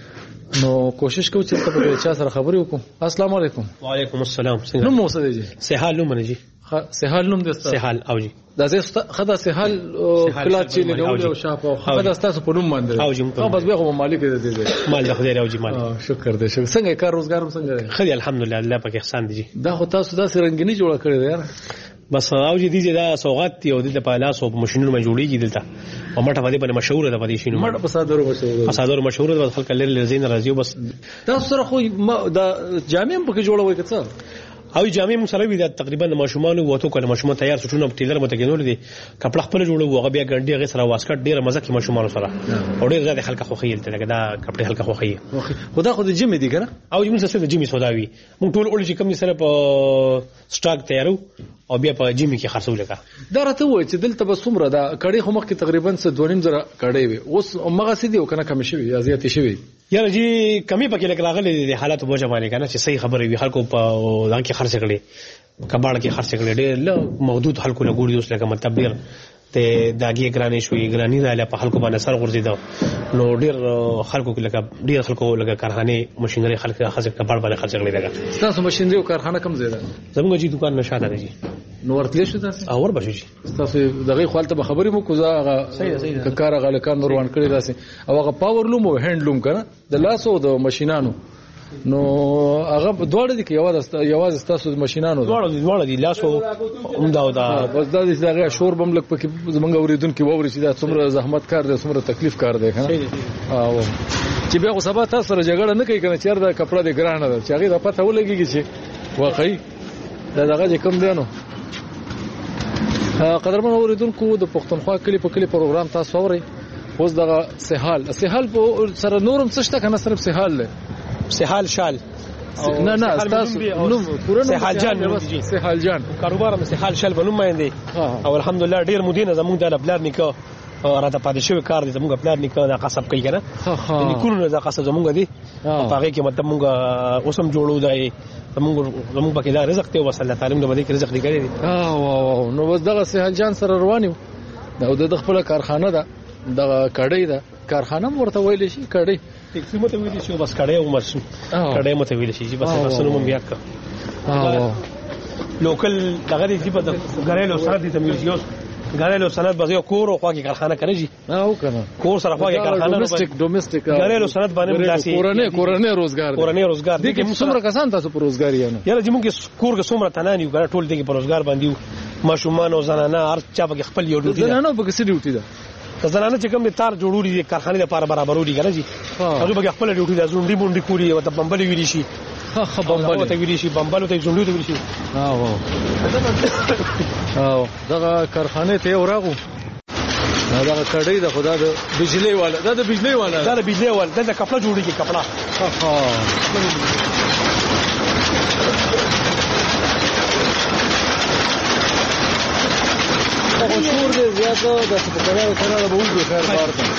نو کوشش کوو چې په چا سره خبرې وکړو السلام علیکم وعلیکم السلام څنګه نو مو څه دی سهال نوم نه جی سهال نوم دی سهال او جی دا زه خدا سهال کلا چې نه نو او شاپو خدا تاسو په نوم باندې او جی او بس به مالک دې دې مال خدای او جی مال شکر دې شکر څنګه کار روزګار څنګه خدای الحمدلله الله پاک احسان دی دا خو تاسو دا سرنګنی جوړ کړی دی یار بس او جی دي دا سوغات دی او د په لاس او ماشینونو باندې جوړیږي دلته او مټه باندې باندې مشهور ده باندې شینو مټه په صادرو مشهور ده صادرو مشهور ده خلک لری زین راځي بس تاسو سره خو دا جامع په کې جوړوي که څه او جامع مسله وی دا تقریبا ماشومان وته کنه ماشومان تیار سټونه ټیلر متګنول دي کپړه خپل جوړو هغه بیا ګنډي هغه سره واسکټ ډیره مزه کې ماشومان سره او ډیر زیات خلک خو خیل ته دا کپړه خلک خو خیل خدا خو د جیم دي کنه او جیم سره د جیم سوداوي مونږ ټول اول چې کم سره په سٹاک تیارو او بیا په جیم کې خرڅول کا دا راته وای چې دلته به څومره دا کړي خو مخ کې تقریبا څه دوه نیم زره کړي وي اوس مغه سي دي او کنه کم شوی یا زیات شوی یاره جی کمی پکې لګ راغلي دي حالات بوجه باندې کنه چې صحیح خبره وي خلکو په ځان کې خرڅ کړي کباړ کې خرڅ کړي ډېر له محدود خلکو له ګوري اوس لکه مطلب ډېر ته داګي ګرانې شوې ګرانی رااله په خلکو باندې سر غورځیدو نو ډېر خلکو کې لکه ډېر خلکو لکه کارخانه ماشينري خلک خرڅ کباړ باندې خرڅ کړي لګا تاسو ماشينري او کارخانه کم زیاده زموږ جی دکان نشاته دی نو ورتلی شو تاسو اور بشو جی تاسو دغه خپلته به خبرې مو کوزا هغه کار هغه لکان روان کړی داسې او هغه پاور لوم او هند لوم کنه د لاسو د ماشينانو نو هغه دوړ دي کې یواز یواز تاسو د ماشينانو دوړ دي دوړ دي لاسو عمدا ودا بس دا چې دغه شور بم لک پکې زمونږ اوریدونکو ووري چې دا څومره زحمت کار دی څومره تکلیف کار دی کنه او چې بیا خو سبا تاسو سره جګړه نه کوي کنه چیر دا کپڑا دی ګرانه ده چې هغه د پته ولګيږي چې واقعي دا دغه کم دی نو قدرمن اوریدونکو د پښتونخوا کلی په کلی پروګرام تاسو اوري اوس دغه سهال سهال په سره نورم څه شته کنه صرف سهال له سهال شال نه نه تاسو نو پوره سهال جان سهال جان کاروبار مې سهال شال بنوم باندې او الحمدلله ډیر مدینه زموږ د بلار نکو راته پاتې شوی کار دي زموږ بلار نکو دا قصب کوي کنه نکونو دا قصب زموږ دي په هغه کې مطلب موږ اوسم جوړو دی زموږ زموږ پکې دا رزق ته وصله تعلیم د باندې کې رزق دی کړی او نو بس دغه سهال جان سره روانیو دا د خپل کارخانه ده دغه کړی ده کارخانه ورته ویل شي کړی ټیکسي مته ویل شي بس کړی او مرشي کړی مته ویل شي بس تاسو نوم بیا کا او لوکل دغه دې په غړېلو سره دې تمویل شي غړېلو سند بځه کور او خواږه کارخانه کوي جی او کنه کور سره خواږه کارخانه ډومېسټک ډومېسټک غړېلو سند باندې ملاسي کورنه کورنه روزګار کورنه روزګار دي کې څومره کسان تاسو پر روزګار یې نه یاره چې موږ کور کې څومره تنانی وګړه ټول دې پر روزګار باندې ماشومان او زنانه هر چا به خپل یو ډیوټي زنانه به څه ډیوټي ده زنانه چې کوم تار جوړوري دي کارخانه لپاره برابروري کنه جی هغه به خپل ډیوټي د زونډي مونډي کولی او ته بمبلي ویلی شي ها بمبلي ته ویلی شي بمبلو ته زونډي ته ویلی شي او او دغه کارخانه ته ورغو دا کړی د خدا د بجلی والا دا د بجلی والا دا د بجلی والا دا د کپڑا جوړیږي کپڑا ها مشهور دی زیاته د سپکاوي کنه به وګورئ خیر بار ته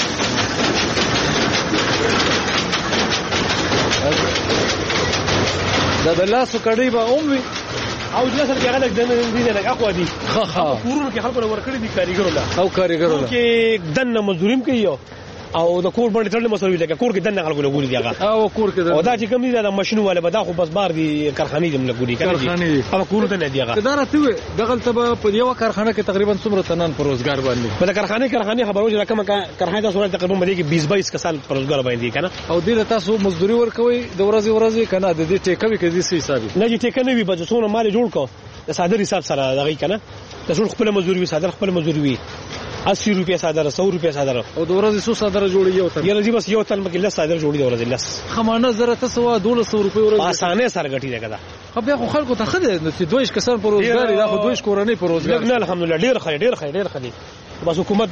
دا د لاسو کړي به اوموي او د لاسو کې غلط دنه دي نه اقوا دي ها ها کورونو کې خلکو ورکړي دي کاریګرو لا او کاریګرو لا کې دنه مزدوریم کوي او د کور باندې تړل مسوي لکه کور کې دنه خلکو له ګوري دی هغه او کور کې او دا چې کوم دي دا ماشينو والے بدا خو بس بار دي کارخانه دي موږ ګوري کنه او کور ته نه دی هغه دا راته دغه ته په یو کارخانه کې تقریبا څومره تنان پر روزګار باندې په کارخانه کارخانه خبرو چې رقم کارخانه تاسو تقریبا باندې کې بیس بایس کسان پر روزګار باندې کنه او دې تاسو مزدوري ورکوي د ورځې ورځې کنه د دې ټیکوي کې دې حساب نه چې ټیک نه وي بس څونه مال جوړ کو د صادر حساب سره دغه کنه د ټول خپل مزدوري وي صادر خپل مزدوري وي اسی روپیا صادره سو روپیا صادره او د ورځې څو صادره جوړي یو تل یره جی بس یو تل مکه لس صادره جوړي د ورځې لس خمانه زره تاسو دولس سو روپیا ورځ اسانه سره غټي ده کدا خو بیا خو خلکو ته خده چې دویش کسان پر روزګار دا خو دویش کورنۍ پر روزګار نه الحمدلله ډیر خیر ډیر خیر ډیر خیر بس حکومت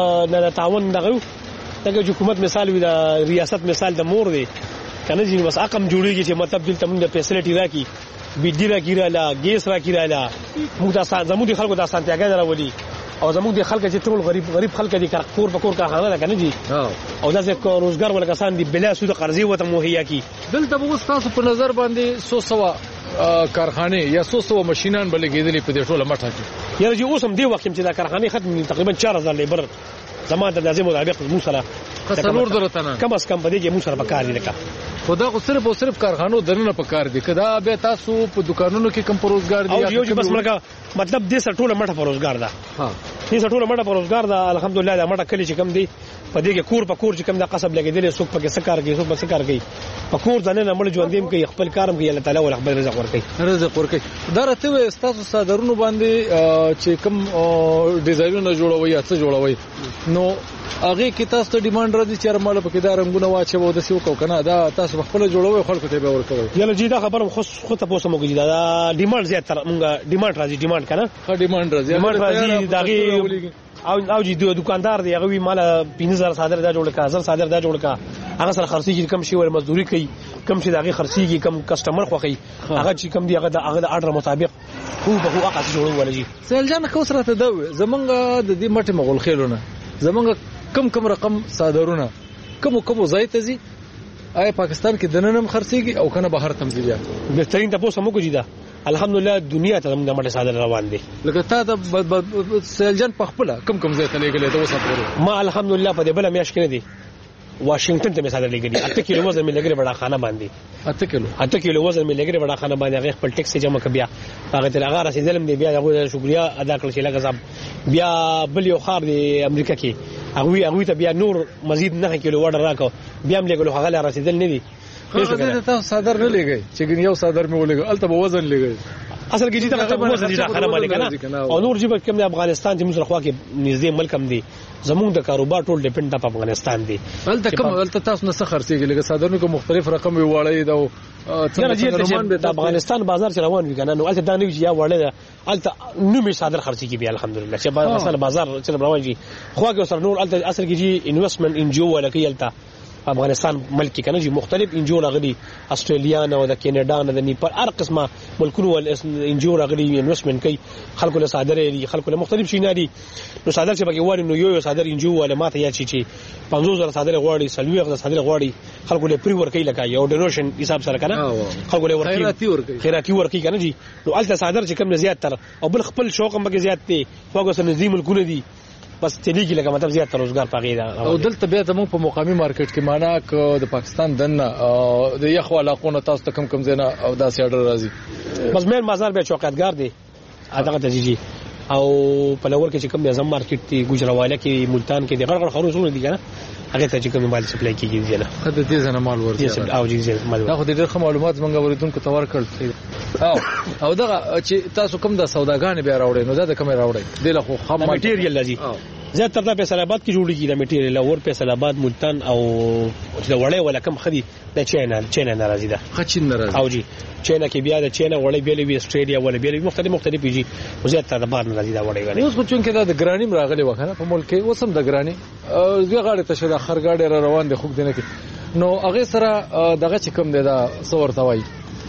د تعاون دغه دغه حکومت مثال وی د ریاست مثال د مور دی کنه جی بس اقم جوړیږي چې مطلب دلته موږ فیسیلیټی راکې بجلی راکې رااله ګیس راکې رااله موږ د زموږ خلکو د اسانتیاګا دراولي او زموږ د خلک چې ټول غریب غریب خلک دي کور په کور کارخانه ده کنه جی او دا چې روزګار ولا کسان دي بلا سود قرضې وته مهیا کی دلته به تاسو په نظر باندې سو سوا کارخانه یا سو سو ماشينان بلګېدلې په دې ټوله مټه کې یاره جی اوس هم دی وخت چې دا کارخانه ختم تقریبا چار هزار لیبر زماده د لازم مطابق مو سره قصلور درته کم از کم په دې کې مو سره پکار دي لکه خدا خو صرف او صرف کارخانو درنه پکار دي کدا به تاسو په دکانونو کې کم روزګار دي او یو چې بس مرګه مطلب دې سره ټوله مټه روزګار ده ها دې سره ټوله مټه روزګار ده الحمدلله دا مټه کلی چې کم دي په دې کې کور په کور چې کم دا قصب لګیدل سوق په کې سکار کې سوق په سکار کې په کور ځنه نه مړ ژوندیم کې خپل کارم کې الله تعالی ول خپل رزق ورکړي رزق ورکړي دا راته وې تاسو صادرونو باندې چې کم ډیزاینونه جوړوي یا څه جوړوي نو هغه کې تاسو ته ډیماند راځي چې ارماله پکې دا رنگونه واچو د سیو کو کنه دا تاسو خپل جوړوي خلکو ته به ورکوي یله جی دا خبره خو خو ته پوسه موږ دا ډیماند زیات تر موږ ډیماند راځي ډیماند کنه ها ډیماند راځي ډیماند راځي داغي او او جی دکاندار دی هغه وی مال پنځه هزار صادر دا جوړ کا هزار صادر دا جوړ کا هغه سره خرڅي کم شي ور مزدوري کوي کم شي داغي خرڅيږي کم کسٹمر خوخي هغه چې کم دی هغه د هغه د اورډر مطابق هو به هو هغه جوړول ولجی سیل جان کو سره ته دا زمونږ د دې مټه مغول خېلونه زمونږ کم کم رقم صادرونه کم کم ځای ته زی آیا پاکستان کې دننم خرڅيږي او کنه بهر تم زی بهترین تاسو مو کوجی دا الحمدلله دنیا ته موږ مټه صادر روان دي لکه تا د سیلجن په خپل کم کم ځای ته لګلې ته وسه ما الحمدلله په دې بل میاش کې دي واشنگټن ته صادر لګلې اته کیلو وزن مې لګلې بڑا خانه باندې اته کیلو اته کیلو وزن مې لګلې بڑا خانه باندې هغه خپل ټیکس جمع ک بیا هغه ته هغه رسیدلم دی بیا هغه شکریا ادا کړل چې لکه صاحب بیا بل یو خار دی امریکا کې هغه هغه ته بیا نور مزید نه کیلو وړ راکو بیا هم لګلو هغه رسیدل نه دي هغه ته صادر نه لګي چې یو صادر مې ولګي الته به وزن لګي اصل کې چې دا وزن دي خانه مالک نه او نور جيب کوم د افغانستان چې موږ خوا کې نږدې ملک هم دي زموږ د کاروبار ټول ډیپند په افغانستان دي الته کوم الته تاسو نه څه خرڅيږي لکه صادرونو کې مختلف رقم ویواړی دا څنګه د افغانستان بازار چې روان وي کنه نو الته دا نه وی یا وړل الته نو می صادر خرڅيږي بیا الحمدلله چې مثلا بازار چې روان وي خو کې سره نور الته اصل کې جی انویسټمنټ انجو ولکه الته افغانستان ملک کنه جی مختلف انجو راغلي استرالیا نه او د کینیډا نه د نیپال هر قسمه ملکونو ول انجو راغلي انویسټمنټ کوي خلکو له صادره دي خلکو له مختلف شي نه دي نو صادر چې بګي وړي نو یو صادر انجو ولا ماته یا چی چی پنځوس زره صادر غواړي سلوي غو صادر غواړي خلکو له پری ور کوي لکه یو ډونیشن حساب سره کنه خلکو له ورکی خیراتی ور کوي خیراتی ور کوي کنه جی نو الته صادر چې کم زیات تر او بل خپل شوق هم بګي زیات دي فوګس نظام ملکونه دي بس تلیږي لکه مطلب زیات روزګار پاګی دا او دلته بیا زموږ په مقامی مارکیټ کې معنا ک د پاکستان دنه د یخ علاقونو تاسو ته کم کم زینه او داسې اډر راځي بس مېر مازار به چوکاتګار دی اته ته جی او په لور کې چې کوم د زم مارکیټ دی ګجراواله کې ملتان کې د غړغړ خروزونه دي کنه هغه ته چې کوم مال سپلای کیږي ځنه خدای دې زنه مال ورته او جی مال دا خو ډېر ښه معلومات زمونږ اوریدونکو ته ورکړل او او دا چې تاسو کوم د سوداګانې بیا راوړئ نو دا د کوم راوړئ د له خو خام مټیریل لذي زیات تر په فیصل آباد کې جوړیږي د میټیریل اور په فیصل آباد ملتان او د وړې ولا کم خدي د چینا چینا ناراضي ده خچین ناراضي او جی چینا کې بیا د چینا وړې بیلې وی استرالیا ولا بیلې مختلف مختلف پیږي زیات تر د بار ناراضي ده وړې غلي اوس خو چون کې دا د ګرانیم راغلي وخنه په ملک کې اوسم د ګرانی زی غاړه ته شدا خرګاډه را روان دي خوب دینه کې نو هغه سره دغه چې کوم دی دا څور توای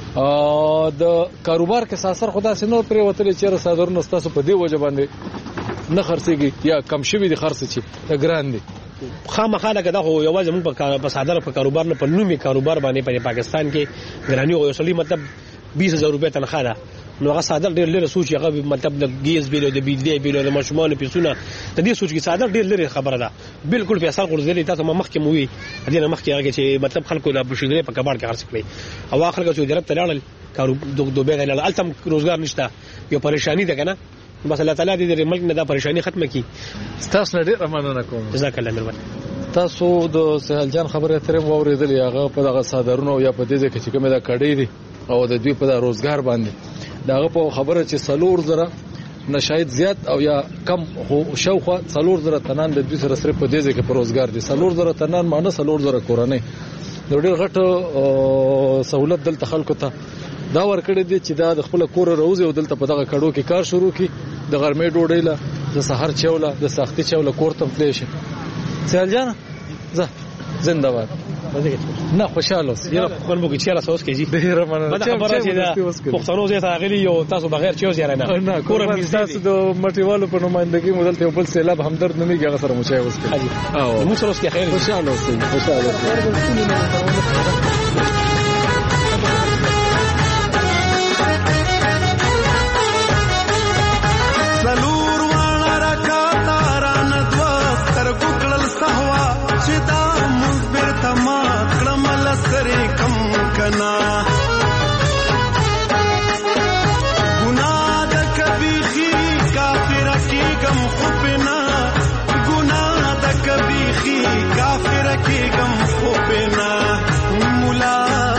ا د کاروبار کې ساسر خدا سينو پر وتل چې صادرونه تاسو په دی وجه باندې نه خرڅيږي یا کم شوی دي خرڅ چی ګران دي خامخاله کده خو یوازې موږ په صادره په کاروبار نه په نومي کاروبار باندې په پاکستان کې ګرانی او اصلي مطلب بیس هزار روپے تنخواه ده نو هغه صادر ډېر لري سوچ هغه مطلب د ګیس بیل او د بجلی بیل او د ماشومان پیسونه د دې سوچ کې صادر ډېر لري خبره ده بالکل پیسې غورځلې تاسو ما مخکې موي دې نه مخکې هغه چې مطلب خلکو د بشیدلې په کباړ کې خرڅ کړي او خلکو چې درته لاړل کارو دوبه غل التم روزګار نشته یو پریشانی ده کنه بس الله تعالی دې د ملک نه دا پریشانی ختمه کړي تاسو نه ډېر مننه کوم جزاک الله مهربان تاسو د سهل جان خبره ترې واوریدلې هغه په دغه صادرونو یا په دې ځکه چې کومه دا کړې دي او د دوی په روزګار باندې داغه په خبره چې سلور زره نشاید زیات او یا کم خو شوخه سلور زره تنان د دوی سره سره په دې ځکه په روزګار دي سلور زره تنان معنی سلور زره کورنۍ نو ډېر غټ سہولت دلته خلکو ته دا ورکړې دي چې دا د خپل کور روزي او دلته په دغه کډو کې کار شروع کی د غرمې ډوډۍ له د سحر چوله د سختي چوله کور ته تللی شي سهل جان زه زنده باد نه خوشاله اوس یو خپل مو کې چیرې سوس کېږي ډېر مننه دا خبره چې دا پښتنو زه تاغلی یو تاسو بغیر چیو زیاره نه نه کور تاسو د مټیوالو په نمائندګي مدل ته بل سیلاب همدرد نومي هغه سره مچای اوس کېږي او مو سره اوس کې خیر خوشاله اوس خوشاله کنا گناہ دا کبھی خی کافر کی غم خوبنا گناہ دا کبھی خی کافر کی غم خوبنا مولا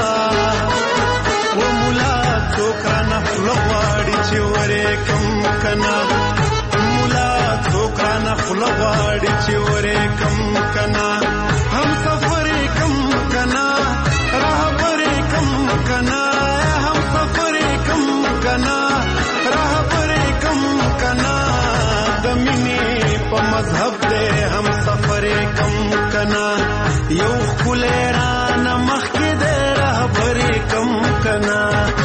و مولا څوکرا نخل غواړي چې ورې کم کنا مولا څوکرا نخل غواړي چې ورې کم کنا هم سفر کم کنا کنا ہم سفر کم کنا راہ پر کم کنا دمینی پا مذہب دے ہم سفر کم کنا یو کلیران مخی دے راہ پر کم کنا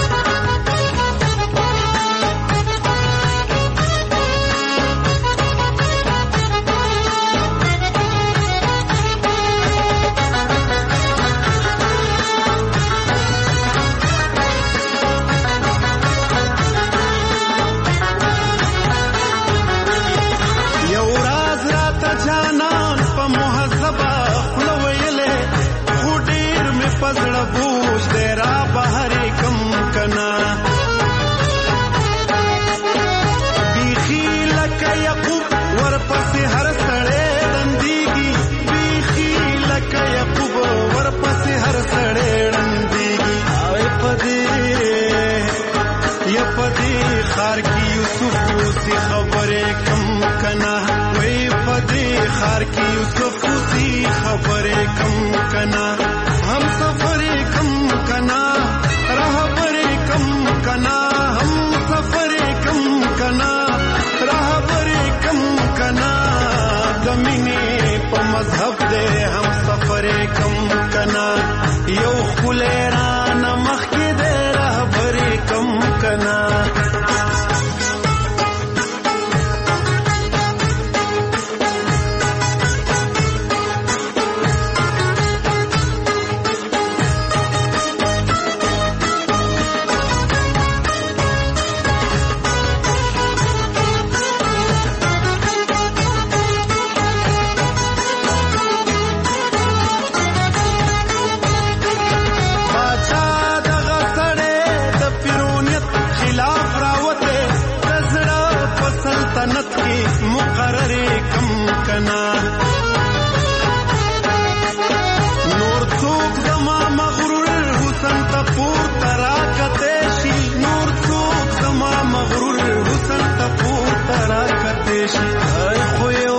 پزړه بوج دې را بهر کم کنا بیخی لکه یعقوب ورپسې هر سړی ړندېږي بیخی لکه یعقوب ورپسې هر سړی ړندېږي اوی پدې یا پدې خار کې یوسف اوسې خبرې کم کنا وی پدې خار کې یوسف اوسې خبرې کم کنا ہم سفر کم کنا راہ پر کم کنا ہم سفر کم کنا راہ پر کم کنا زمینی پا مذہب دے ہم سفر کم کنا یو خلیران مخی دے راہ پر کم کنا مقرر کم کنا نور څوک زما مغرور حسن ته پورته راکته شي نور څوک زما مغرور حسن ته پورته راکته شي خو یو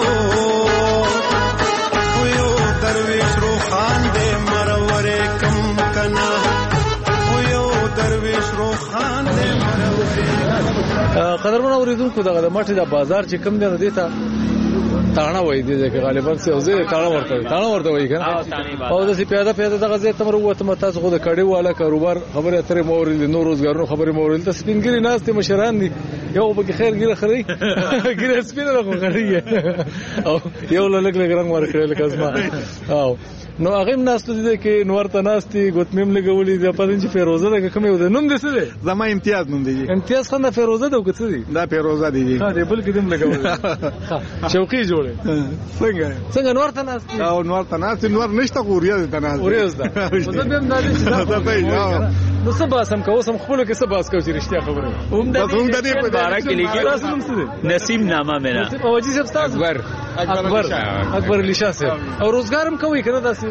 خو یو درویش روخان دې مرور کم کنا خو یو درویش روخان دې مرور قدرمن اوریدونکو دغه د مټي د بازار چې کم دی نو دیتا تاڼه وای دي چې غالبا څه اوځي تاڼه ورته تاڼه ورته وای کنه او د سي پیاده پیاده دغه زه تمر وته متاسو خو د کډي والا کاروبار خبره اترې مورید نو روزګارونو خبره مورید ته سپینګری ناس ته مشران دي یو به خیر ګیره خري ګیره سپینه له غړي او یو لږ لږ رنگ ورکړل لکه اسما او نو هغه ناستو دي کې نور ته ناستي ګوتمیم لګولې د پدې چې فیروزه ده کومه ده نوم دې څه ده زما امتیاز نوم دی امتیاز خنده فیروزه ده وکړه دي دا فیروزه دي ها دې بل کې دم لګولې شوقي جوړه څنګه څنګه نور ته ناستي او نور ته ناستي نور نشته غوریه ده ناستي غوریه ده زه به هم دا چې نو سبا سم کو سم خپل کې سبا اس کو چې رښتیا خبره هم د دې په بارے کې لیکي نسیم نامه میرا او جی صاحب استاد اکبر اکبر اکبر علی شاه صاحب او روزګارم کوي کنه داسې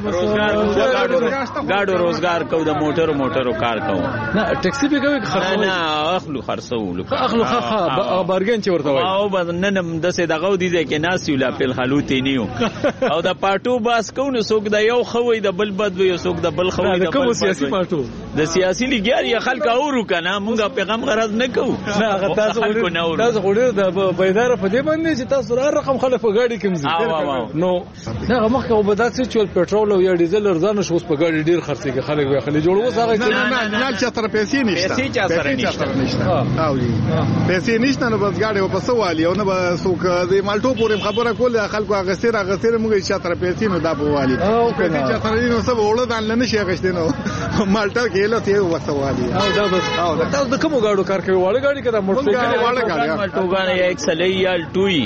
ګاډو روزګار کو د موټر موټرو کار کو نه ټیکسي به کوي خرڅو نه اخلو خرڅو اخلو خا بارګن چې ورته وای او بدنن د سه دغه دي کې ناس یو لا په خلوتی نیو او د پټو باس کو نو څوک د یو خوي د بل بد وي څوک د بل خوي د بل سیاسي پټو د سیاسي لګیار یا خلک اورو کنه مونږه پیغام غرض نه کوو نه هغه تاسو تاسو غوډه د بيدار په دې باندې چې تاسو را رقم خلک په ګاډي کې مزي نو نه مخکې وبدات چې چول پټرول او یا ډیزل ارزان شو اوس په ګاډي ډیر خرڅي خلک وي خلک جوړ وس هغه نه نه چې تر پیسې نشته پیسې چا سره نشته او پیسې نشته نو بس ګاډي په سوالي او نه به څوک د مالټو پورې خبره کوله خلکو هغه سره هغه سره موږ چې تر پیسې نو دا په والي پیسې چې تر نو سب وړه دان نه شي غشته نو مالټا کېله ته وسوالي او دا بس تاسو د کوم غاډو کار کوي واړه غاډي کده موټر سایکل واړه غاډي مالټوګان یا ایکسلې یا ټوي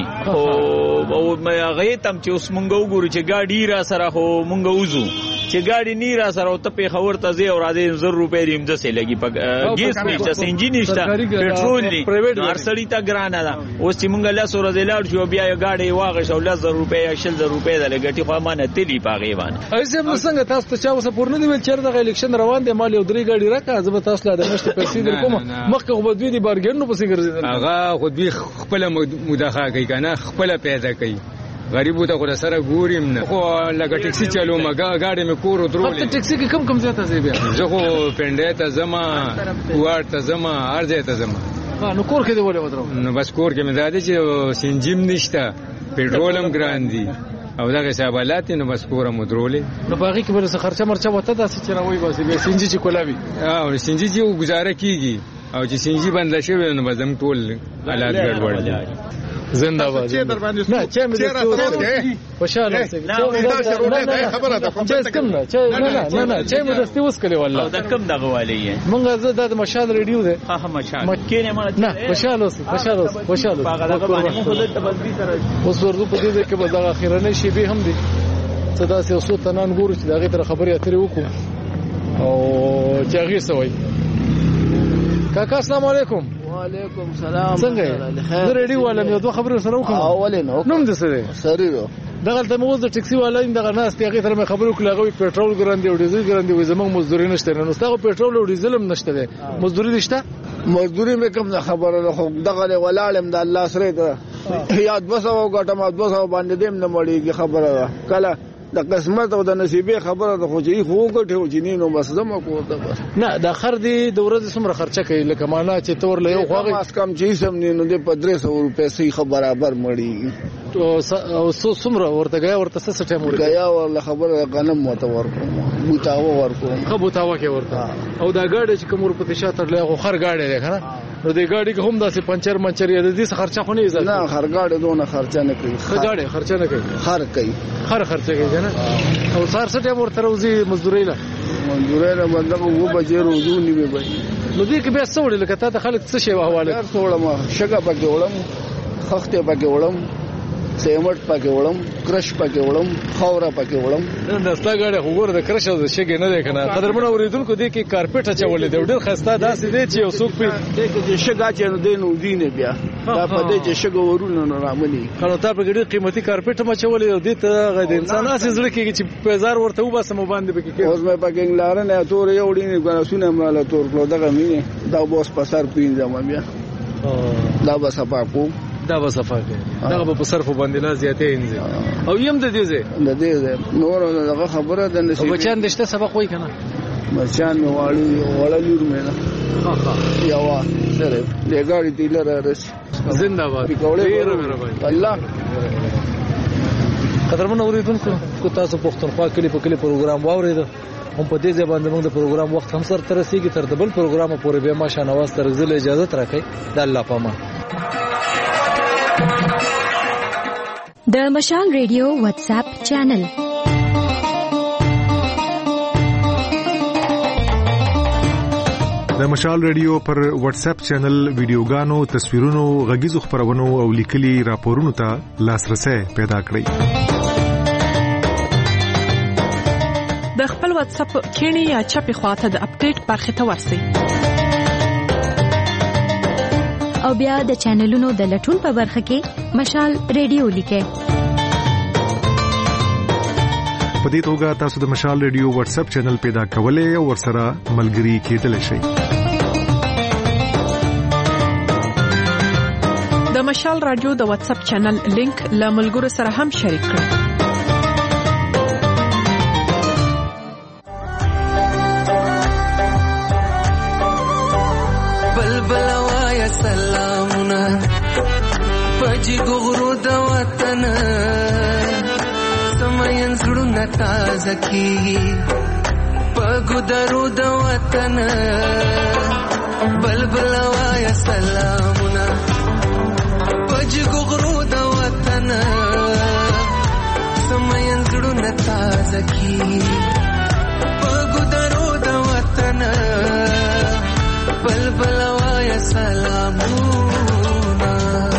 او او هغه تم چې اوس مونږ وګورو چې ګاډي را سره هو مونږ وځو چې ګاډي نه را سره او ته په خبر ته زی او را دې زر روپے ریم ځسه لګي په ګیس نشته سنجي نشته پټرول نه ارسړی تا ګرانه ده اوس چې مونږ له سور زلاړ شو بیا یو ګاډي واغ شو ل زر روپے یا شل زر روپے د لګټي خو مانه تلی پاغي باندې ایسه موږ څنګه تاسو ته چا وسه پورنه دی ویل چر د الیکشن روان دی مال یو درې ګاډي راکا زه به تاسو له دمشق پیسې در کوم مخکې خو دوی دی بارګینو پسې ګرځیدل هغه خو دوی خپل مداخله کوي کنه خپل پیدا کوي غریبو ته خو سره ګوریم نه خو لکه ټیکسي چالو مګه گاډي مې کور درولې ته ټیکسي کې کم کم زیاته زی بیا زه خو پنده ته زما وار ته زما ارزه ته زما نو کور کې دی ولې ودرو نو بس کور کې مې زاده چې سنجیم نشته پټرولم ګران دي او دا حسابات نو بس کور مو درولې نو باغی کې بل څه خرچه مرچه وته داسې چې راوي باسي به سنجي چې کولاوي او سنجي چې گزاره کیږي او چې سنجي بند شوی نو بزم ټول حالات ګډوډ دي زنده باد چې در باندې نه چې مې درته خوشاله اوسې دا شروع ده خبره ده کوم چې کوم نه چې نه نه نه چې مې درته وس کړی والله دا کوم دغه والی مونږ زه د مشال ریډیو ده ها ها مشال مکه نه نه خوشاله اوسې خوشاله اوسې خوشاله هغه باندې خو د تبدیل سره اوس ورته په دې کې به دا اخیرنه شی به هم دي صدا سي اوسو تنان ګورو چې دغه تر خبرې اترې وکړو او چې هغه سوي کاکا السلام علیکم وعلیکم سلام څنګه زه ریډیو والم یو دوه خبرې سره وکړم اول نو نوم دې څه دی سریو دغه ته موږ د ټیکسي والاین دغه ناس ته هغه تر مې خبرو کړل هغه پېټرول ګراندي او ډیزل ګراندي وي زموږ مزدوري نشته نو تاسو پېټرول او ډیزل هم نشته دی مزدوري نشته مزدوري مې کوم خبره خو دغه ولالم د الله سره ته یاد وسو غټم د وسو باندې دیم نه مړیږي خبره کله د قسمت او د نصیبې خبره د خوځي خو غټو جنینو بس زما کوته بس نه د خر دی د ورځې سمره خرچه کوي لکه معنا چې تور له یو خواږه ماس کم چی سم نه نو د درې سوه روپے سي برابر مړی او سو سمره ورته غیا ورته څه ټیم ورته غیا ول خبره غنم مت ورکو بوتاو ورکو خو بوتاو کې ورته او دا ګاډي چې کوم ورپته شاته له خر ګاډي ده کنه نو د ګاډي کوم داسې پنچر منچر یا د دې خرچه خو نه ایزه نه خر ګاډي دونه خرچه نه کوي خر ګاډي خرچه نه کوي خر کوي خر خرچه کوي کنه او سار څه ټیم ورته روزي مزدوري له مزدوري له بنده وو بجې روزو نیوي به نو دې کې بیا څه وړي لکه ته خلک څه شی حواله څه وړم شګه پکې وړم خخته پکې وړم سیمټ پکې وړم کرش پکې وړم خاورا پکې وړم دا ستګړه وګوره د کرش او شګه نه ده کنه قدرمن اوریدونکو دې کې کارپټ اچولې دی ډېر خسته داسې دی چې څوک په دې کې شګه چې نو دینو دینه بیا دا په دې چې شګه ورونه نه رامني خلک ته په ډېر قیمتي کارپټ مچولې او دې ته غد انسان اسې زړه کې چې پیزار ورته وباسم باندې به کې اوس مې پکې لار نه تور یو ډینه غنسونه مال تور کلو دغه مینه دا بوس پسر پینځم بیا دا بس پاکو دا به صفه کوي دا به په صرف باندې لا زیاتې انځي او یم د دې زه د دې زه نور دغه خبره د نصیب بچان دشته سبق وای کنه بچان مې واړو وړلور مې نه ها ها یوا سره لګاړي دیلر رس زنده باد ډیر مهرباني الله قدرمن اوریدونکو کو تاسو پښتونخوا کلی په کلی پروګرام واورید هم په دې ځای باندې موږ د پروګرام وخت هم سره ترسيږي تر د بل پروګرام پورې به ما شانواز تر زله اجازه ترکې د الله پامان د مشال ریډیو واتس اپ چینل د مشال ریډیو پر واتس اپ چینل ویډیوګانو، تصویرونو، غږیزو خبرونو او لیکلي راپورونو ته لاسرسي پیدا کړئ. د خپل واتس اپ کینی یا چپی خواته د اپډیټ برخه ته ورسئ او بیا د چینلونو د لټون په برخه کې مشال ریډیو لیکئ. په دې توګه تاسو د مشال ریډیو واتس اپ چینل پیدا کولای او ورسره ملګري کېدلی شئ. د مشال رادیو د واتس اپ چینل لینک له ملګرو سره هم شریک کړئ. بلبل وایا سلامونه پجی ګورو د وطن سمین زړونه تازه کیږي پګو درو د وطن بلبل وایا سلامونه پجی ګورو د وطن سمین زړونه تازه کیږي پګو درو د وطن بلبل وایا سلامونه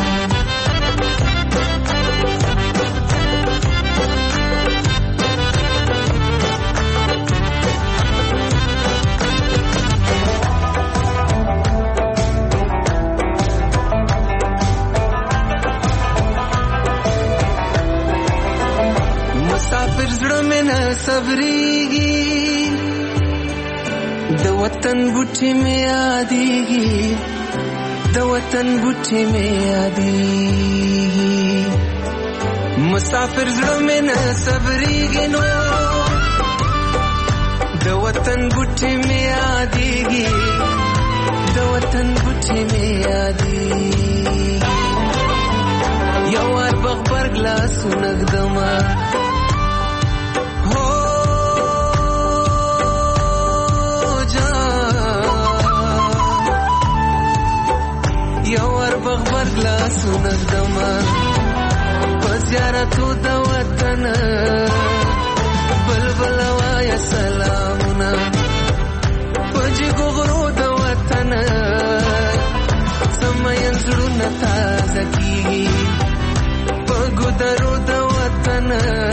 مسافر زړه مې نه صبرېږي د وطن بوټي مې یادېږي د وطن بوټي مې یادېږي مسافر زړه مې نه صبرېږي نو د وطن بوټي مې یادېږي د وطن بوټي مې یادېږي یو وار بغبر ګلاسونه ږدمه بغبر گلاسونه ږدمه په زیارتو د وطن بلبل وایا سلامونه په جګو غرو د وطن سمین زړونه تازه کیږي په ګودرو د وطن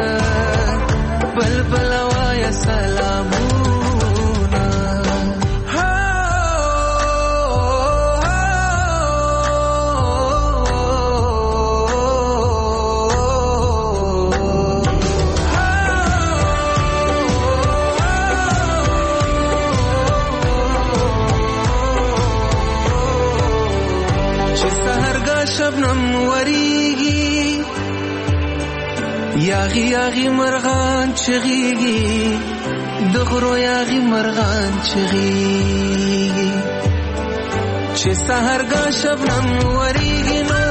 بلبل وایا سلامونه شبنم وریږي یاغي یاغي مرغان چغيږي د غرو یاغي مرغان چغيږي چې سحرګا شبنم وریږي نو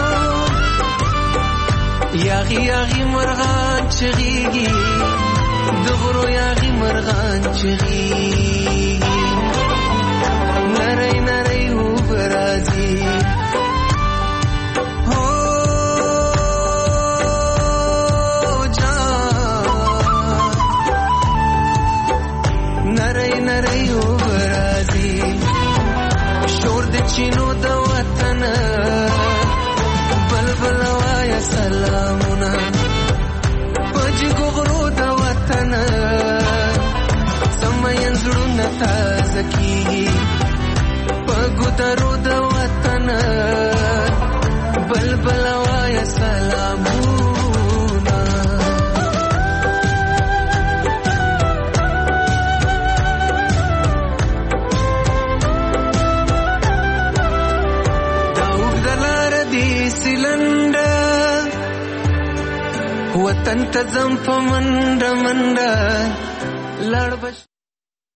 یاغي یاغي مرغان چغيږي د غرو یاغي مرغان چغيږي نری نری وبرازي چینو د وطن بلبل وایا سلامونه پجګو غرو د وطن سمین زړونه تازه کیږي پګو درو د وطن بلبل وایا سلامونه وطن ته ځم په منډه منډه لاړ بش